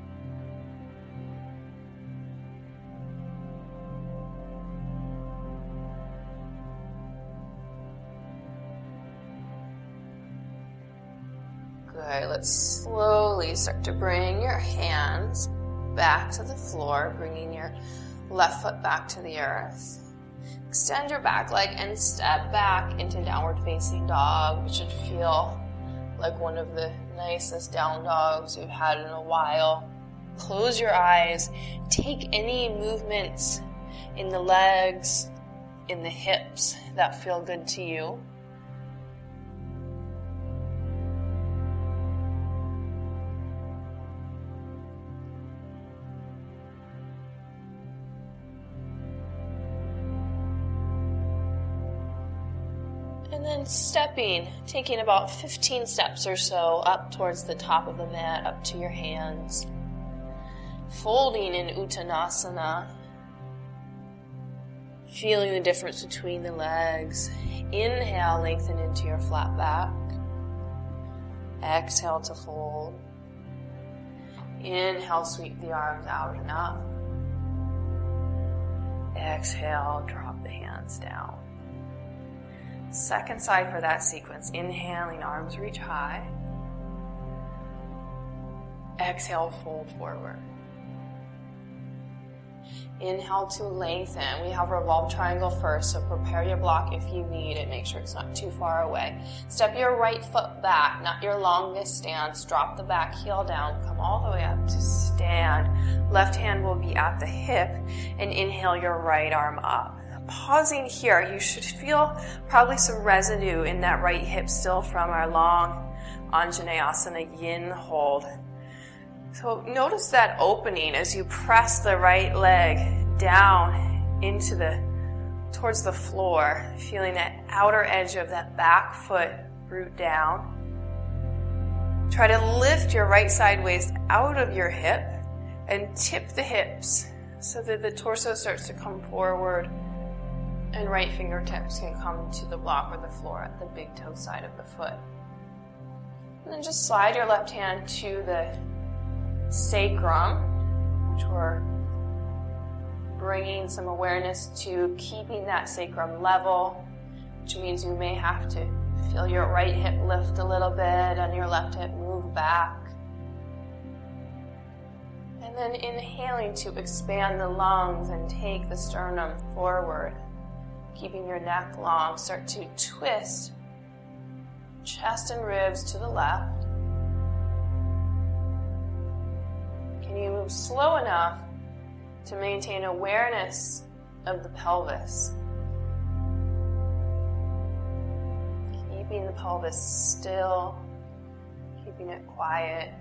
Good. Let's slowly start to bring your hands back to the floor, bringing your left foot back to the earth. Extend your back leg and step back into downward facing dog, which should feel like one of the nicest down dogs you've had in a while. Close your eyes. Take any movements in the legs, in the hips that feel good to you. And then taking about 15 steps or so up towards the top of the mat, up to your hands. Folding in Uttanasana. Feeling the difference between the legs. Inhale, lengthen into your flat back. Exhale to fold. Inhale, sweep the arms out and up. Exhale, drop the hands down. Second side for that sequence. Inhaling, arms reach high. Exhale, fold forward. Inhale to lengthen. We have revolve triangle first, so prepare your block if you need it. Make sure it's not too far away. Step your right foot back, not your longest stance. Drop the back heel down. Come all the way up to stand. Left hand will be at the hip, and inhale your right arm up. Pausing here, you should feel probably some residue in that right hip still from our long Anjaneyasana yin hold. So notice that opening as you press the right leg down towards the floor, feeling that outer edge of that back foot root down. Try to lift your right side waist out of your hip and tip the hips so that the torso starts to come forward and right fingertips can come to the block or the floor at the big toe side of the foot. And then just slide your left hand to the sacrum, which we're bringing some awareness to keeping that sacrum level, which means you may have to feel your right hip lift a little bit and your left hip move back. And then inhaling to expand the lungs and take the sternum forward. Keeping your neck long, start to twist chest and ribs to the left. Can you move slow enough to maintain awareness of the pelvis? Keeping the pelvis still, keeping it quiet.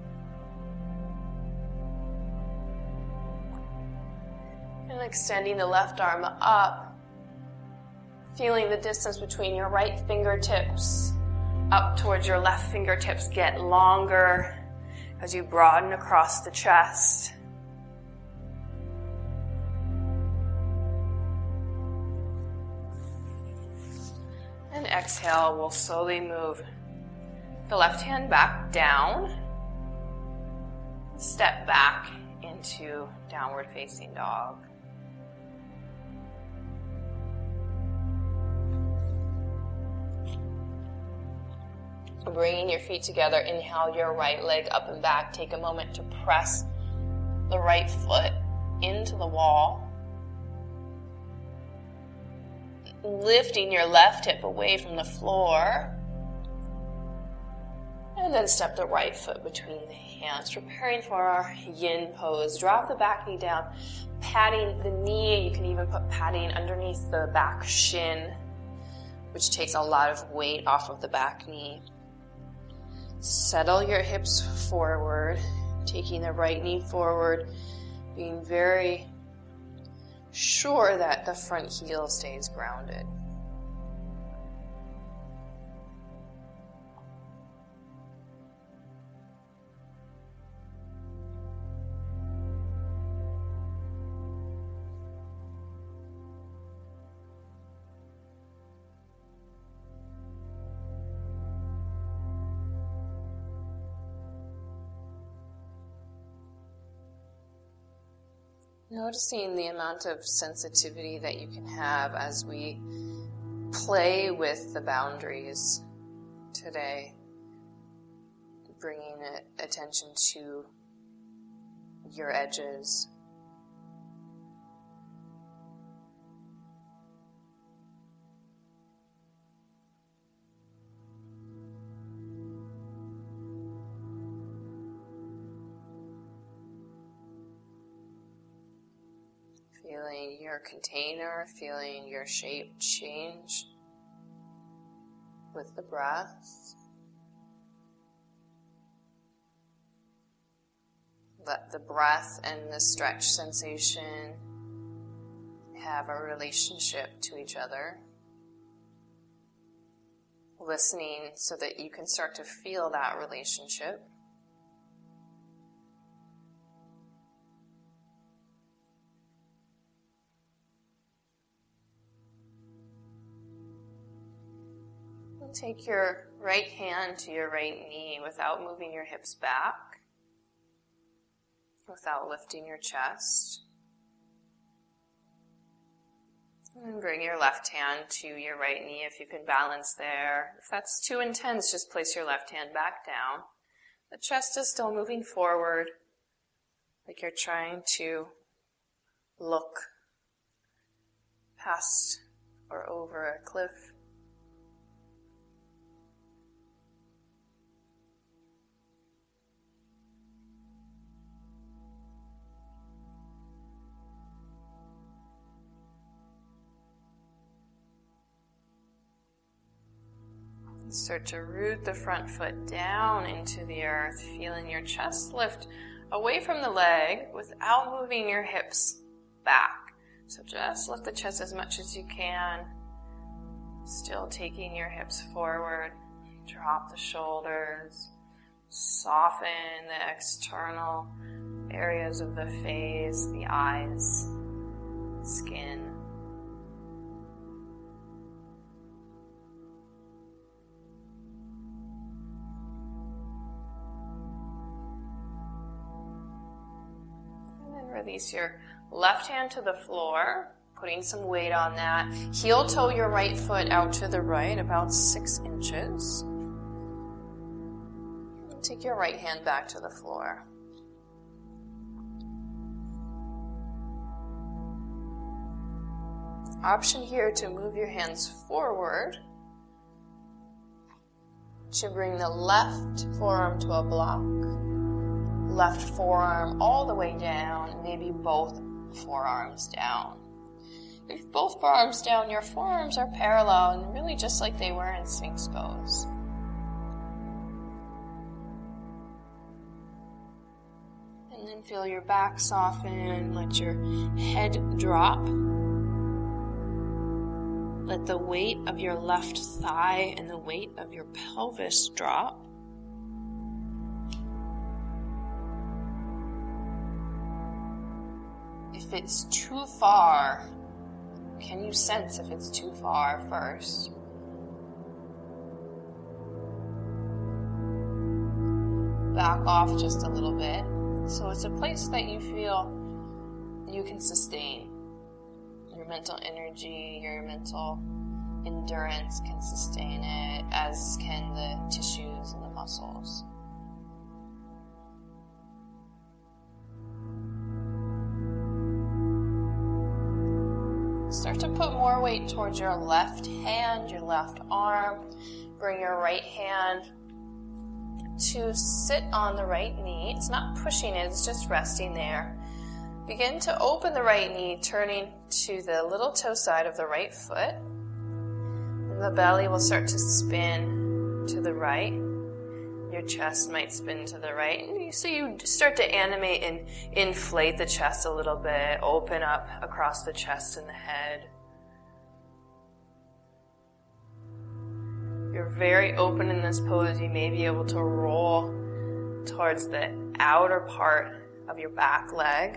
And extending the left arm up. Feeling the distance between your right fingertips up towards your left fingertips get longer as you broaden across the chest. exhale, we'll slowly move the left hand back down. Step back into downward facing dog. Bringing your feet together, inhale your right leg up and back. Take a moment to press the right foot into the wall. Lifting your left hip away from the floor. And then step the right foot between the hands, preparing for our yin pose. Drop the back knee down, patting the knee. You can even put padding underneath the back shin, which takes a lot of weight off of the back knee. Settle your hips forward, taking the right knee forward, being very sure that the front heel stays grounded. Noticing the amount of sensitivity that you can have as we play with the boundaries today, bringing attention to your edges. Feeling your container, feeling your shape change with the breath. Let the breath and the stretch sensation have a relationship to each other. Listening so that you can start to feel that relationship. Take your right hand to your right knee without moving your hips back, without lifting your chest. And bring your left hand to your right knee if you can balance there. If that's too intense, just place your left hand back down. The chest is still moving forward, like you're trying to look past or over a cliff. Start to root the front foot down into the earth, feeling your chest lift away from the leg without moving your hips back. So just lift the chest as much as you can, still taking your hips forward. Drop the shoulders, soften the external areas of the face, the eyes, skin. Release your left hand to the floor, putting some weight on that. Heel toe your right foot out to the right, about 6 inches. Take your right hand back to the floor. Option here to move your hands forward, to bring the left forearm to a block. Left forearm all the way down, maybe both forearms down. If both forearms down, your forearms are parallel and really just like they were in Sphinx pose. And then feel your back soften, let your head drop. Let the weight of your left thigh and the weight of your pelvis drop. If it's too far, can you sense if it's too far first? back off just a little bit. So it's a place that you feel you can sustain. Your mental energy, your mental endurance can sustain it, as can the tissues and the muscles. Start to put more weight towards your left hand, your left arm. Bring your right hand to sit on the right knee. It's not pushing it, it's just resting there. Begin to open the right knee, turning to the little toe side of the right foot. And the belly will start to spin to the right. Your chest might spin to the right. And so you start to animate and inflate the chest a little bit, open up across the chest and the head. You're very open in this pose. You may be able to roll towards the outer part of your back leg.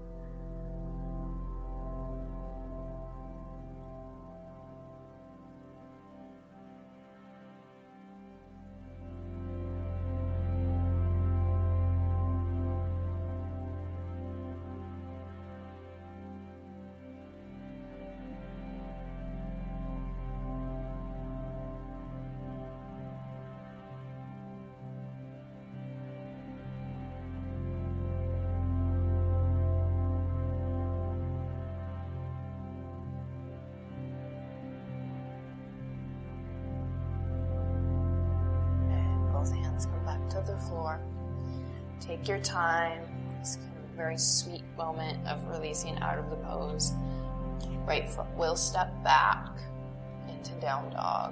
Both hands come back to the floor. Take your time. It's kind of a very sweet moment of releasing out of the pose. Right foot will step back into down dog.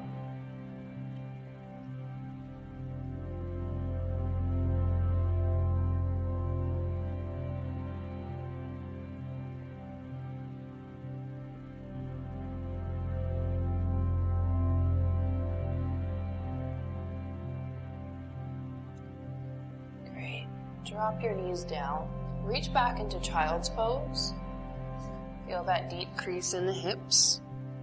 Drop your knees down. Reach back into child's pose. Feel that deep crease in the hips.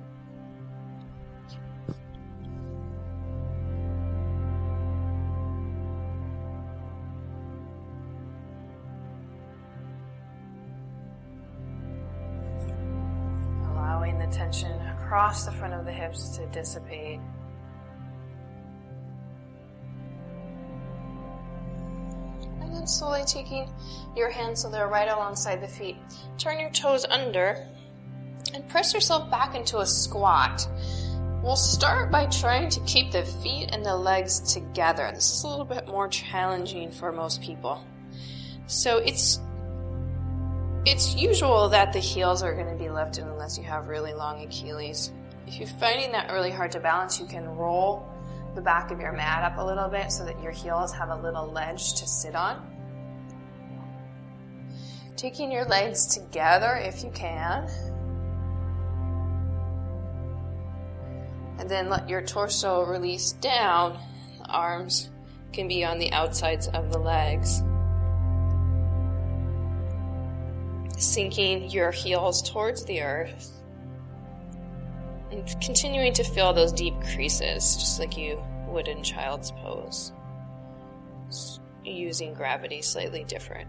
Allowing the tension across the front of the hips to dissipate. And slowly taking your hands so they're right alongside the feet. Turn your toes under and press yourself back into a squat. We'll start by trying to keep the feet and the legs together. This is a little bit more challenging for most people. So it's usual that the heels are going to be lifted unless you have really long Achilles. If you're finding that really hard to balance, you can roll the back of your mat up a little bit so that your heels have a little ledge to sit on. Taking your legs together if you can. And then let your torso release down. The arms can be on the outsides of the legs. Sinking your heels towards the earth. And continuing to feel those deep creases, just like you would in child's pose. Using gravity slightly different.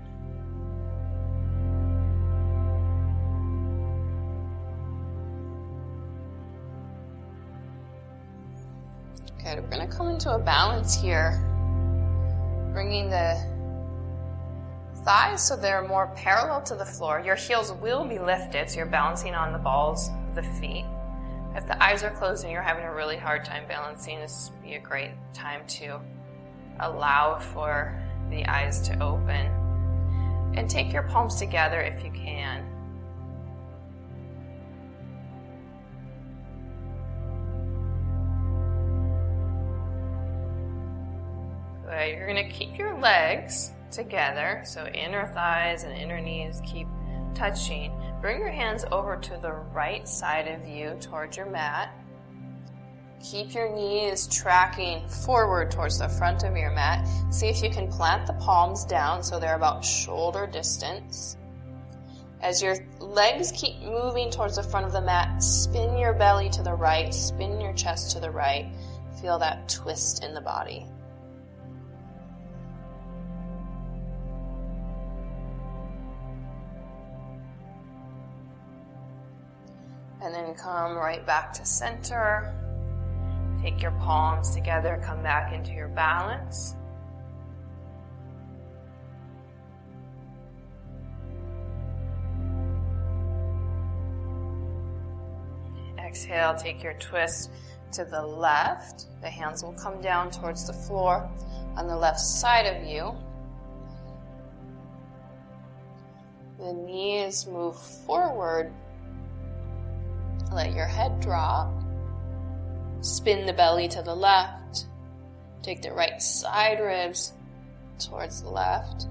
Good, we're going to come into a balance here. Bringing the thighs so they're more parallel to the floor. Your heels will be lifted, so you're balancing on the balls of the feet. If the eyes are closed and you're having a really hard time balancing, this would be a great time to allow for the eyes to open. And take your palms together if you can. Good. You're going to keep your legs together, so inner thighs and inner knees keep touching. Bring your hands over to the right side of you towards your mat. Keep your knees tracking forward towards the front of your mat. See if you can plant the palms down so they're about shoulder distance. As your legs keep moving towards the front of the mat, spin your belly to the right, spin your chest to the right. Feel that twist in the body. And then come right back to center. Take your palms together, come back into your balance. Exhale, take your twist to the left. The hands will come down towards the floor on the left side of you. The knees move forward. Let your head drop. Spin the belly to the left. Take the right side ribs towards the left.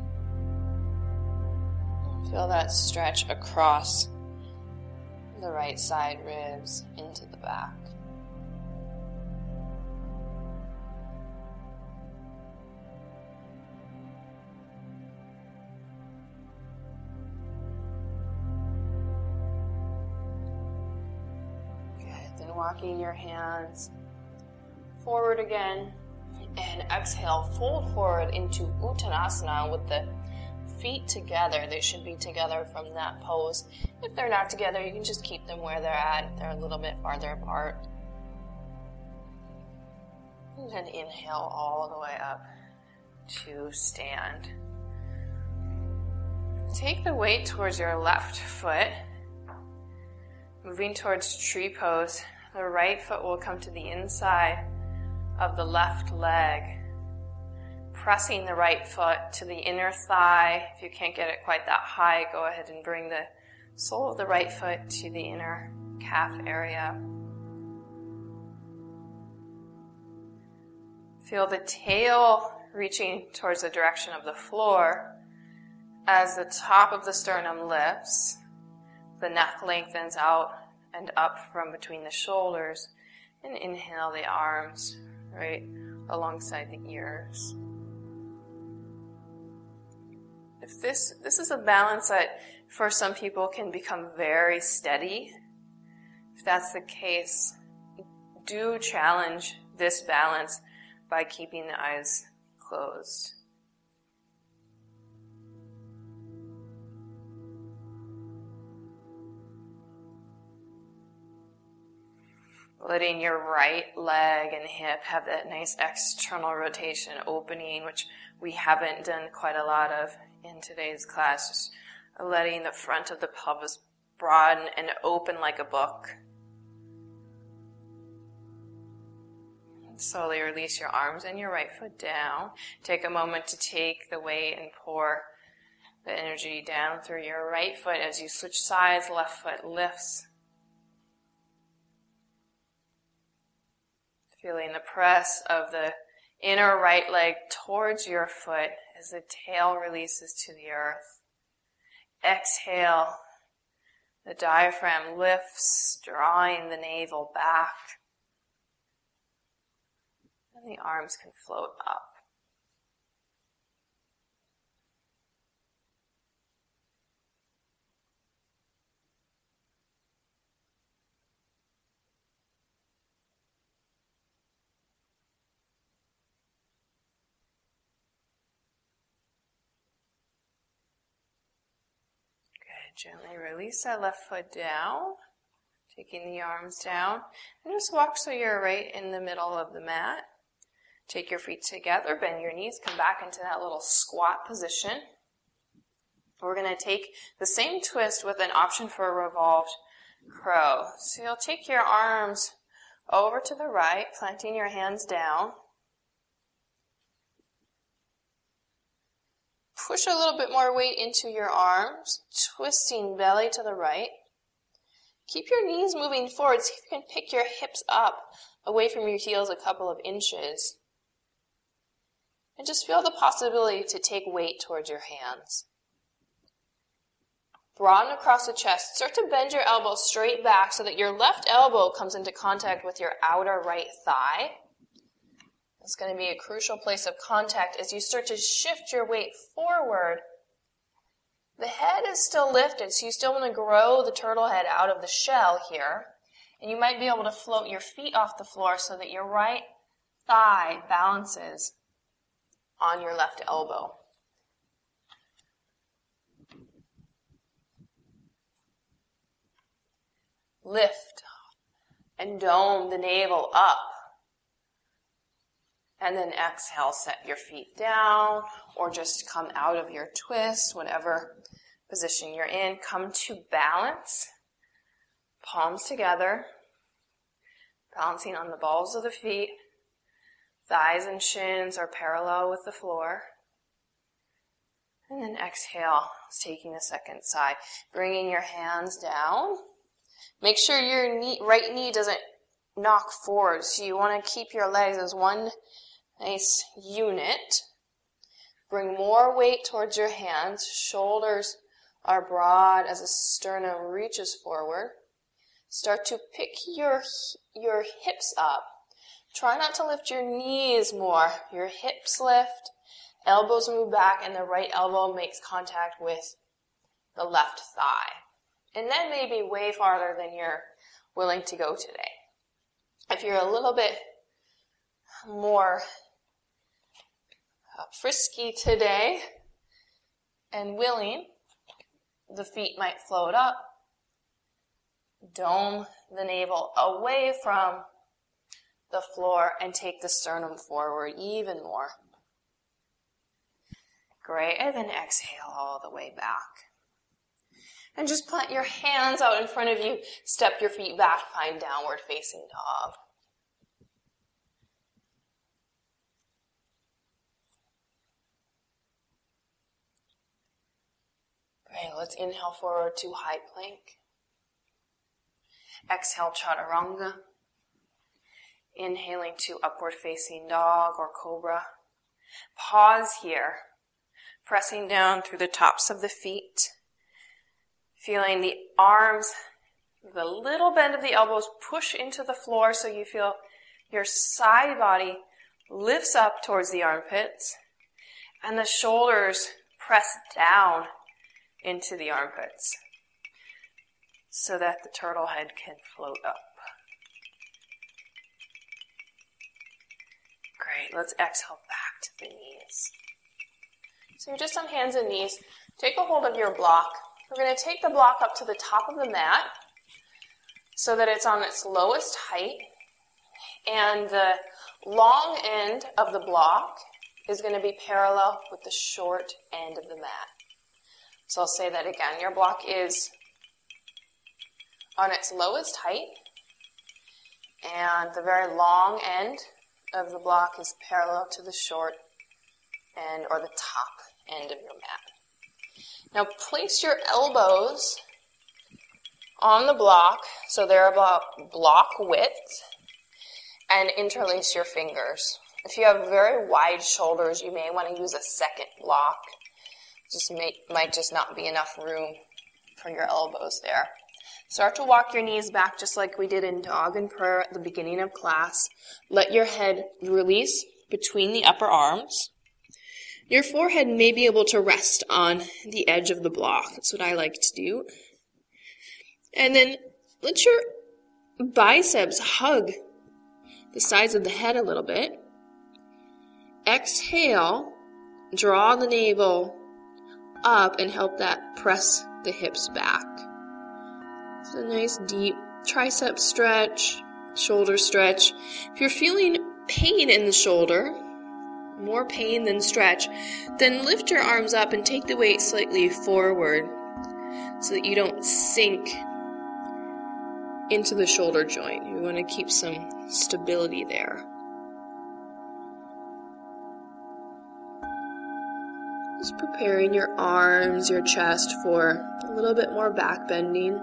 Feel that stretch across the right side ribs into the back. Good. Then walking your hands forward again, and exhale, fold forward into Uttanasana with the feet together. They should be together from that pose. If they're not together, you can just keep them where they're at. They're a little bit farther apart. And then inhale all the way up to stand. Take the weight towards your left foot. Moving towards tree pose, the right foot will come to the inside of the left leg. Pressing the right foot to the inner thigh. If you can't get it quite that high, go ahead and bring the sole of the right foot to the inner calf area. Feel the tail reaching towards the direction of the floor as the top of the sternum lifts. The neck lengthens out and up from between the shoulders. And inhale the arms right alongside the ears. If this is a balance that for some people can become very steady, if that's the case, do challenge this balance by keeping the eyes closed. Letting your right leg and hip have that nice external rotation opening, which we haven't done quite a lot of in today's class. Just letting the front of the pelvis broaden and open like a book. And slowly release your arms and your right foot down. Take a moment to take the weight and pour the energy down through your right foot as you switch sides. Left foot lifts. Feeling the press of the inner right leg towards your foot as the tail releases to the earth. Exhale. The diaphragm lifts, drawing the navel back. And the arms can float up. Gently release that left foot down, taking the arms down, and just walk so you're right in the middle of the mat. Take your feet together, bend your knees, come back into that little squat position. We're going to take the same twist with an option for a revolved crow. So you'll take your arms over to the right, planting your hands down. Push a little bit more weight into your arms, twisting belly to the right. Keep your knees moving forward. See if you can pick your hips up away from your heels a couple of inches. And just feel the possibility to take weight towards your hands. Broaden across the chest. Start to bend your elbow straight back so that your left elbow comes into contact with your outer right thigh. It's going to be a crucial place of contact as you start to shift your weight forward. The head is still lifted, so you still want to grow the turtle head out of the shell here. And you might be able to float your feet off the floor so that your right thigh balances on your left elbow. Lift and dome the navel up. And then exhale, set your feet down or just come out of your twist, whatever position you're in. Come to balance, palms together, balancing on the balls of the feet. Thighs and shins are parallel with the floor. And then exhale, taking a second sigh. Bringing your hands down. Make sure your right knee doesn't knock forward. So you want to keep your legs as one nice unit. Bring more weight towards your hands. Shoulders are broad as the sternum reaches forward. Start to pick your hips up. Try not to lift your knees more. Your hips lift, elbows move back, and the right elbow makes contact with the left thigh. And then maybe way farther than you're willing to go today. If you're a little bit more frisky today and willing, the feet might float up. Dome the navel away from the floor and take the sternum forward even more. Great, and then exhale all the way back. And just plant your hands out in front of you, step your feet back, find downward facing dog. Great, let's inhale forward to high plank. Exhale, chaturanga. Inhaling to upward facing dog or cobra. Pause here, pressing down through the tops of the feet. Feeling the arms, the little bend of the elbows push into the floor so you feel your side body lifts up towards the armpits and the shoulders press down into the armpits so that the turtle head can float up. Great, let's exhale back to the knees. So you're just on hands and knees. Take a hold of your block. We're going to take the block up to the top of the mat so that it's on its lowest height. And the long end of the block is going to be parallel with the short end of the mat. So I'll say that again. Your block is on its lowest height, and the very long end of the block is parallel to the short end or the top end of your mat. Now place your elbows on the block so they're about block width and interlace your fingers. If you have very wide shoulders, you may want to use a second block. Might just not be enough room for your elbows there. Start to walk your knees back just like we did in dog and prayer at the beginning of class. Let your head release between the upper arms. Your forehead may be able to rest on the edge of the block. That's what I like to do. And then let your biceps hug the sides of the head a little bit. Exhale, draw the navel up and help that press the hips back. It's a nice deep tricep stretch, shoulder stretch. If you're feeling pain in the shoulder, more pain than stretch, then lift your arms up and take the weight slightly forward so that you don't sink into the shoulder joint. You want to keep some stability there. Just preparing your arms, your chest for a little bit more back bending.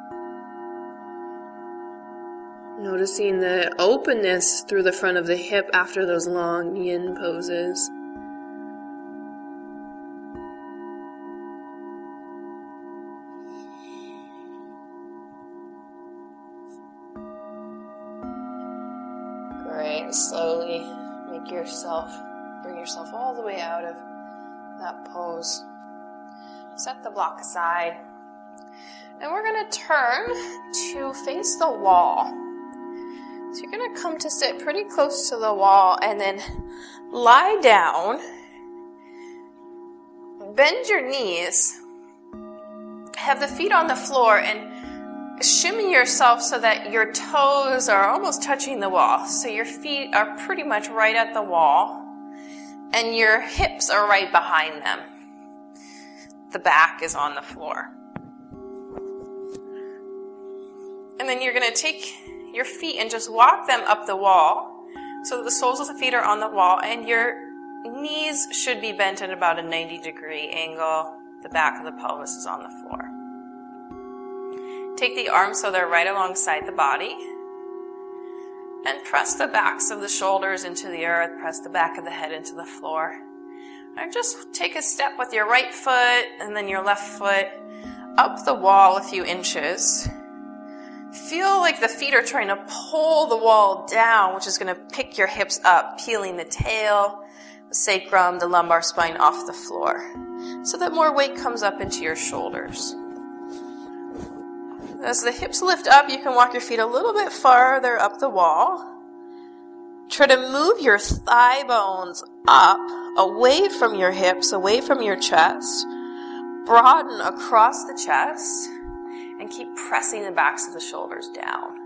Noticing the openness through the front of the hip after those long yin poses. Great. Slowly bring yourself all the way out of that pose. Set the block aside. And we're going to turn to face the wall. So you're going to come to sit pretty close to the wall and then lie down. Bend your knees. Have the feet on the floor and shimmy yourself so that your toes are almost touching the wall. So your feet are pretty much right at the wall, and your hips are right behind them. The back is on the floor. And then you're going to take your feet and just walk them up the wall so that the soles of the feet are on the wall, and your knees should be bent at about a 90-degree angle. The back of the pelvis is on the floor. Take the arms so they're right alongside the body, and press the backs of the shoulders into the earth, press the back of the head into the floor. And just take a step with your right foot and then your left foot up the wall a few inches. Feel like the feet are trying to pull the wall down, which is going to pick your hips up, peeling the tail, the sacrum, the lumbar spine off the floor, so that more weight comes up into your shoulders. As the hips lift up, you can walk your feet a little bit farther up the wall. Try to move your thigh bones up, away from your hips, away from your chest. Broaden across the chest, and keep pressing the backs of the shoulders down.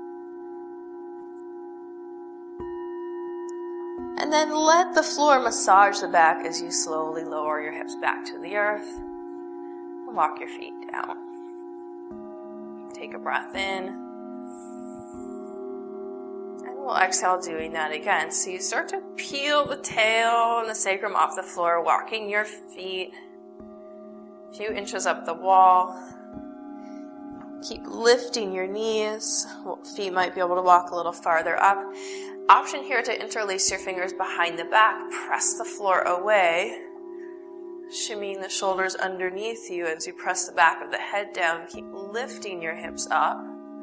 And then let the floor massage the back as you slowly lower your hips back to the earth and walk your feet down. Take a breath in, and we'll exhale doing that again. So you start to peel the tail and the sacrum off the floor, walking your feet a few inches up the wall. Keep lifting your knees. Feet might be able to walk a little farther up. Option here to interlace your fingers behind the back. Press the floor away, shimmying the shoulders underneath you as you press the back of the head down. Keep lifting your hips up.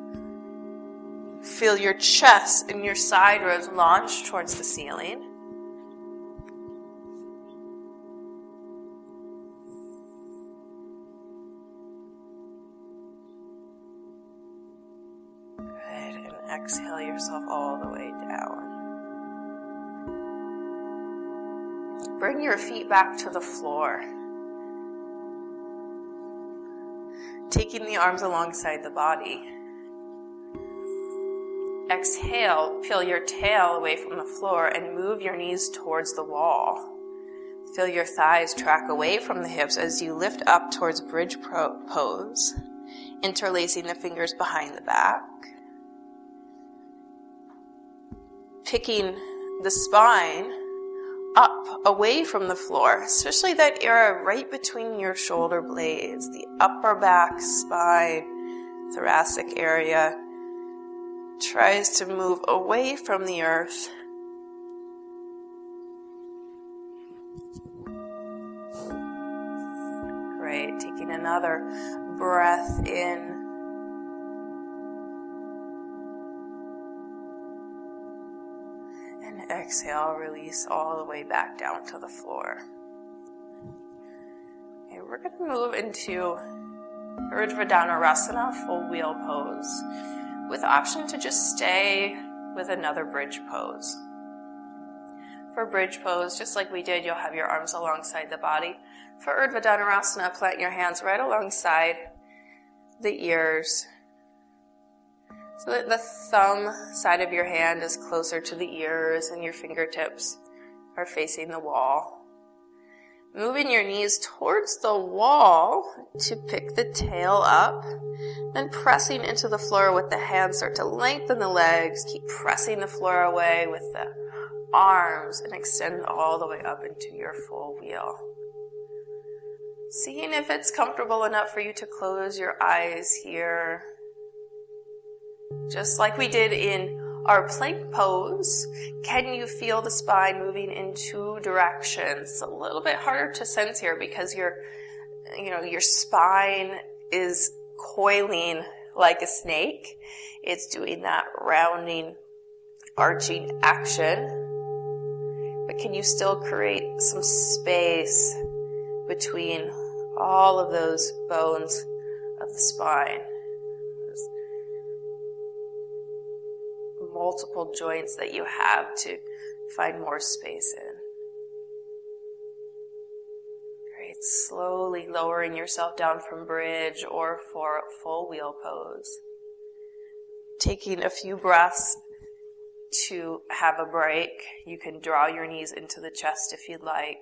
Feel your chest and your side ribs launch towards the ceiling. Good, and exhale yourself all the way down. Bring your feet back to the floor. Taking the arms alongside the body. Exhale, peel your tail away from the floor and move your knees towards the wall. Feel your thighs track away from the hips as you lift up towards bridge pose, interlacing the fingers behind the back. Picking the spine up, away from the floor, especially that area right between your shoulder blades, the upper back, spine, thoracic area, tries to move away from the earth. Great, taking another breath in. Exhale, release all the way back down to the floor. Okay, we're going to move into Urdhva Dhanurasana, full wheel pose, with the option to just stay with another bridge pose. For bridge pose, just like we did, you'll have your arms alongside the body. For Urdhva Dhanurasana, plant your hands right alongside the ears, so that the thumb side of your hand is closer to the ears and your fingertips are facing the wall. Moving your knees towards the wall to pick the tail up, then pressing into the floor with the hands. Start to lengthen the legs. Keep pressing the floor away with the arms and extend all the way up into your full wheel. Seeing if it's comfortable enough for you to close your eyes here. Just like we did in our plank pose, can you feel the spine moving in two directions? It's a little bit harder to sense here because your spine is coiling like a snake. It's doing that rounding, arching action. But can you still create some space between all of those bones of the spine? Multiple joints that you have to find more space in. Great, Slowly lowering yourself down from bridge or for full wheel pose. Taking a few breaths to have a break. You can draw your knees into the chest if you'd like.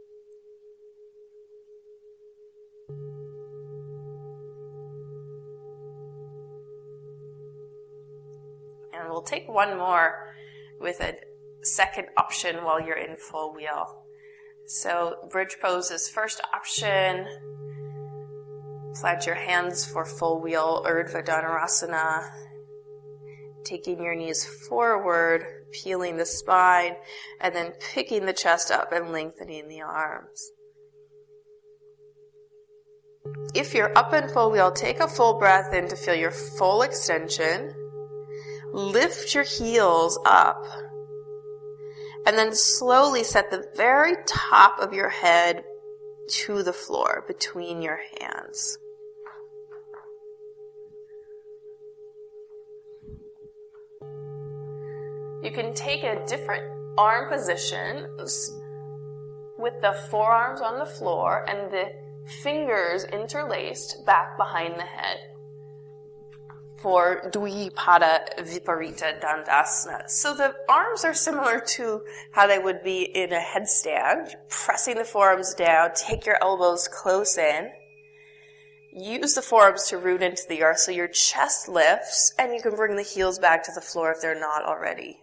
And we'll take one more with a second option while you're in full wheel. So bridge pose is first option. Plant your hands for full wheel, Urdhva Dhanurasana. Taking your knees forward, peeling the spine, and then picking the chest up and lengthening the arms. If you're up in full wheel, take a full breath in to feel your full extension. Lift your heels up. And then slowly set the very top of your head to the floor between your hands. You can take a different arm position with the forearms on the floor and the fingers interlaced back behind the head for Dvipada Viparita Dandasana. So the arms are similar to how they would be in a headstand, pressing the forearms down, take your elbows close in. Use the forearms to root into the earth so your chest lifts, and you can bring the heels back to the floor if they're not already.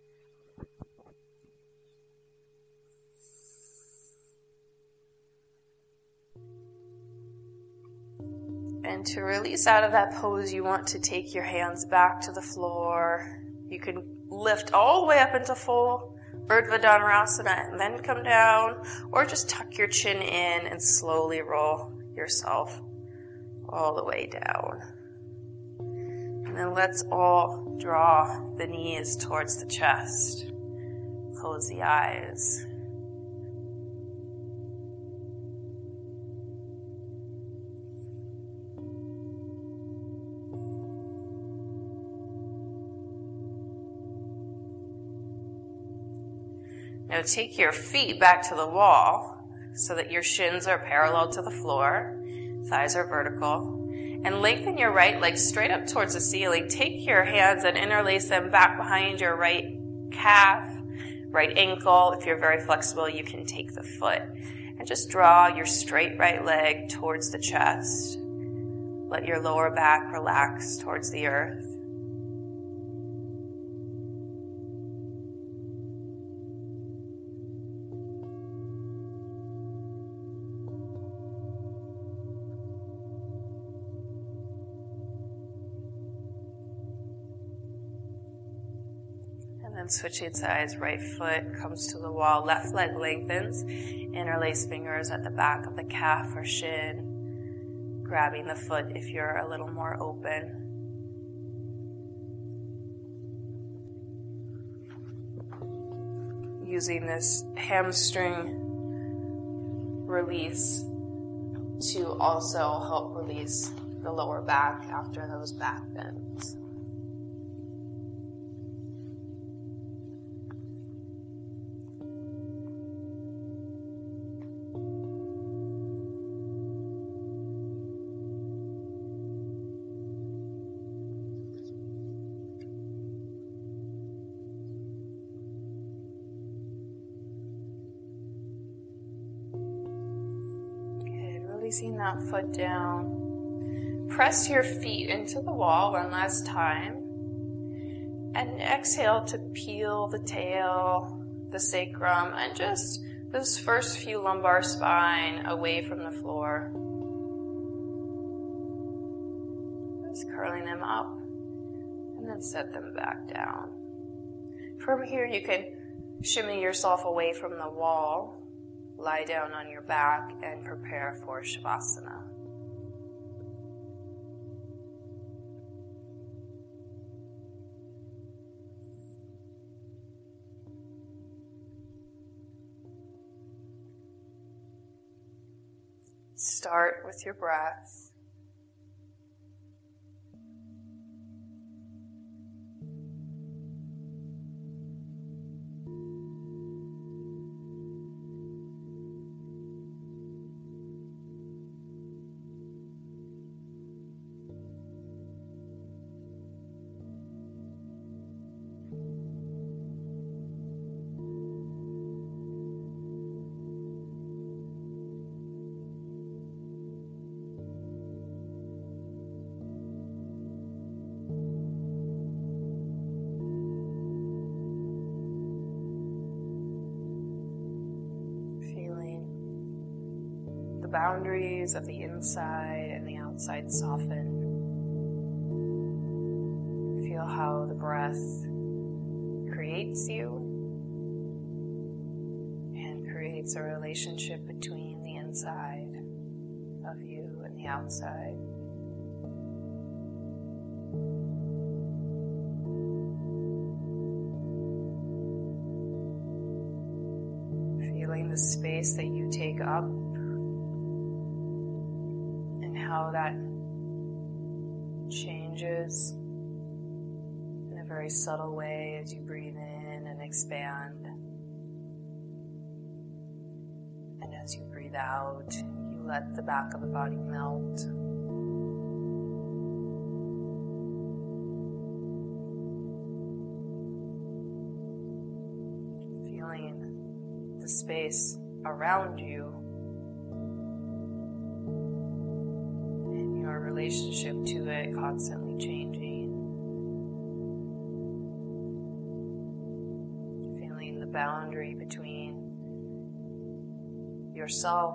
And to release out of that pose, you want to take your hands back to the floor. You can lift all the way up into full Urdhva Dhanurasana and then come down, or just tuck your chin in and slowly roll yourself all the way down. And then let's all draw the knees towards the chest. Close the eyes. Now take your feet back to the wall so that your shins are parallel to the floor, thighs are vertical, and lengthen your right leg straight up towards the ceiling. Take your hands and interlace them back behind your right calf, right ankle. If you're very flexible, you can take the foot. And just draw your straight right leg towards the chest. Let your lower back relax towards the earth. And then switching sides, right foot comes to the wall, left leg lengthens, interlace fingers at the back of the calf or shin, grabbing the foot if you're a little more open. Using this hamstring release to also help release the lower back after those back bends. Releasing that foot down. Press your feet into the wall one last time. And exhale to peel the tail, the sacrum, and just those first few lumbar spine away from the floor. Just curling them up and then set them back down. From here you can shimmy yourself away from the wall. Lie down on your back and prepare for Shavasana. Start with your breath. boundaries of the inside and the outside soften. Feel how the breath creates you and creates a relationship between the inside of you and the outside. Feeling the space that you take up and how that changes in a very subtle way as you breathe in and expand. And as you breathe out, you let the back of the body melt. Feeling the space around you and your relationship to it constantly changing. Feeling the boundary between yourself,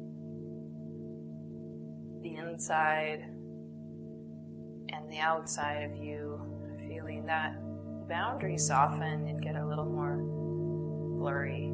the inside, and the outside of you. Feeling that boundary soften and get a little more blurry.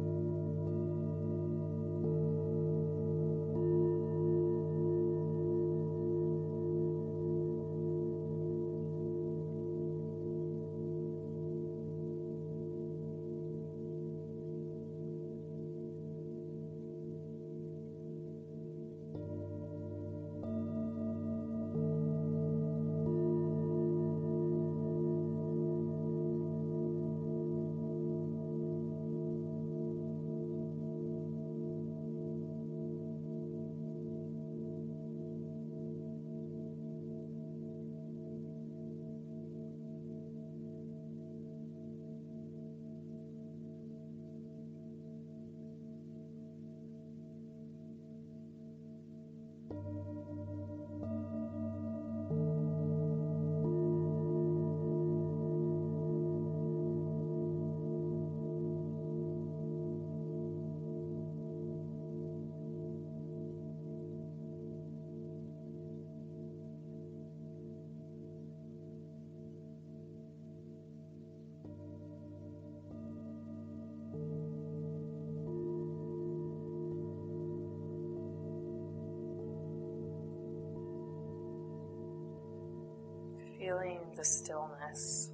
Feeling the stillness.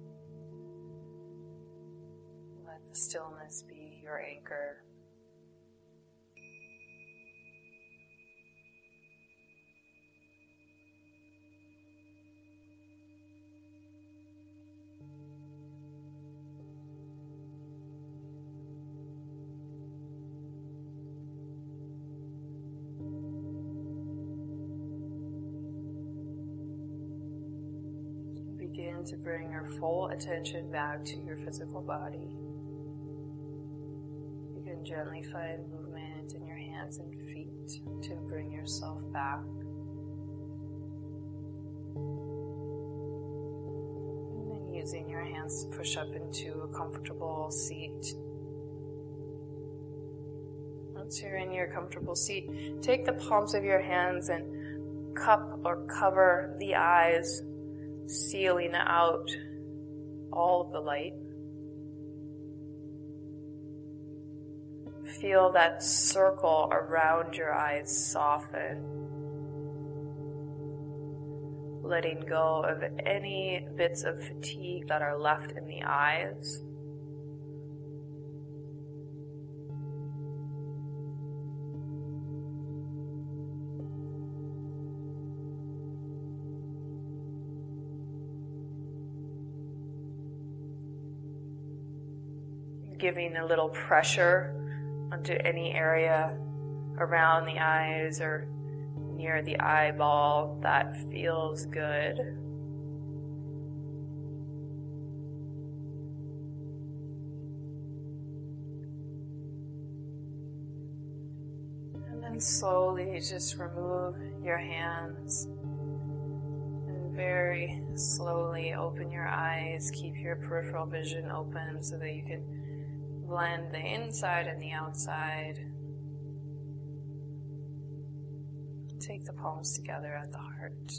Let the stillness be your anchor. Begin to bring your full attention back to your physical body. You can gently find movement in your hands and feet to bring yourself back. And then using your hands to push up into a comfortable seat. Once you're in your comfortable seat, take the palms of your hands and cup or cover the eyes, sealing out all of the light. Feel that circle around your eyes soften, letting go of any bits of fatigue that are left in the eyes. Giving a little pressure onto any area around the eyes or near the eyeball that feels good. And then slowly just remove your hands and very slowly open your eyes. Keep your peripheral vision open so that you can blend the inside and the outside. Take the palms together at the heart.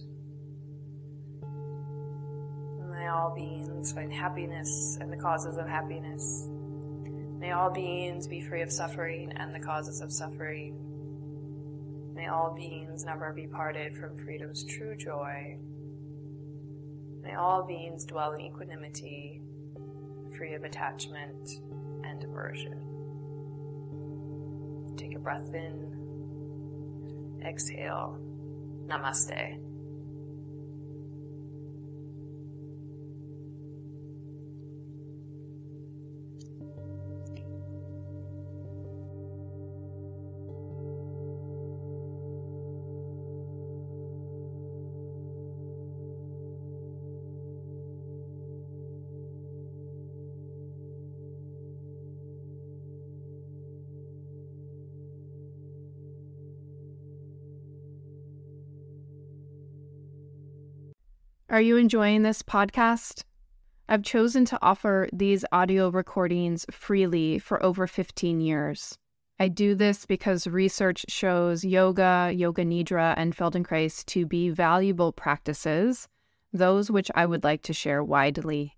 May all beings find happiness and the causes of happiness. May all beings be free of suffering and the causes of suffering. May all beings never be parted from freedom's true joy. May all beings dwell in equanimity, free of attachment and aversion. Take a breath in, exhale, namaste. Are you enjoying this podcast? I've chosen to offer these audio recordings freely for over 15 years. I do this because research shows yoga, yoga nidra, and Feldenkrais to be valuable practices, those which I would like to share widely.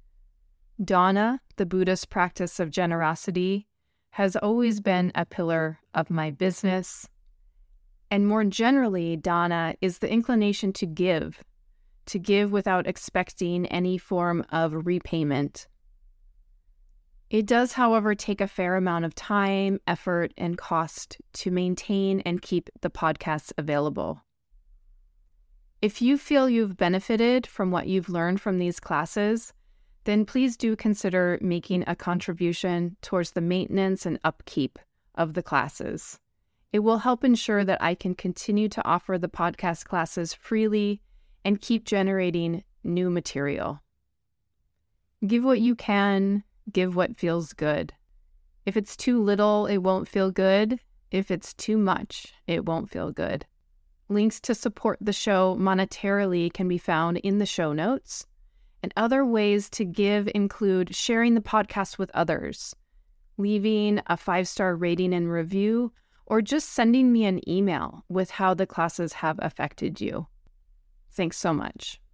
Dana, the Buddhist practice of generosity, has always been a pillar of my business. And more generally, Dana is the inclination to give without expecting any form of repayment. It does, however, take a fair amount of time, effort, and cost to maintain and keep the podcasts available. If you feel you've benefited from what you've learned from these classes, then please do consider making a contribution towards the maintenance and upkeep of the classes. It will help ensure that I can continue to offer the podcast classes freely and keep generating new material. Give what you can, give what feels good. If it's too little, it won't feel good. If it's too much, it won't feel good. Links to support the show monetarily can be found in the show notes. And other ways to give include sharing the podcast with others, leaving a 5-star rating and review, or just sending me an email with how the classes have affected you. Thanks so much.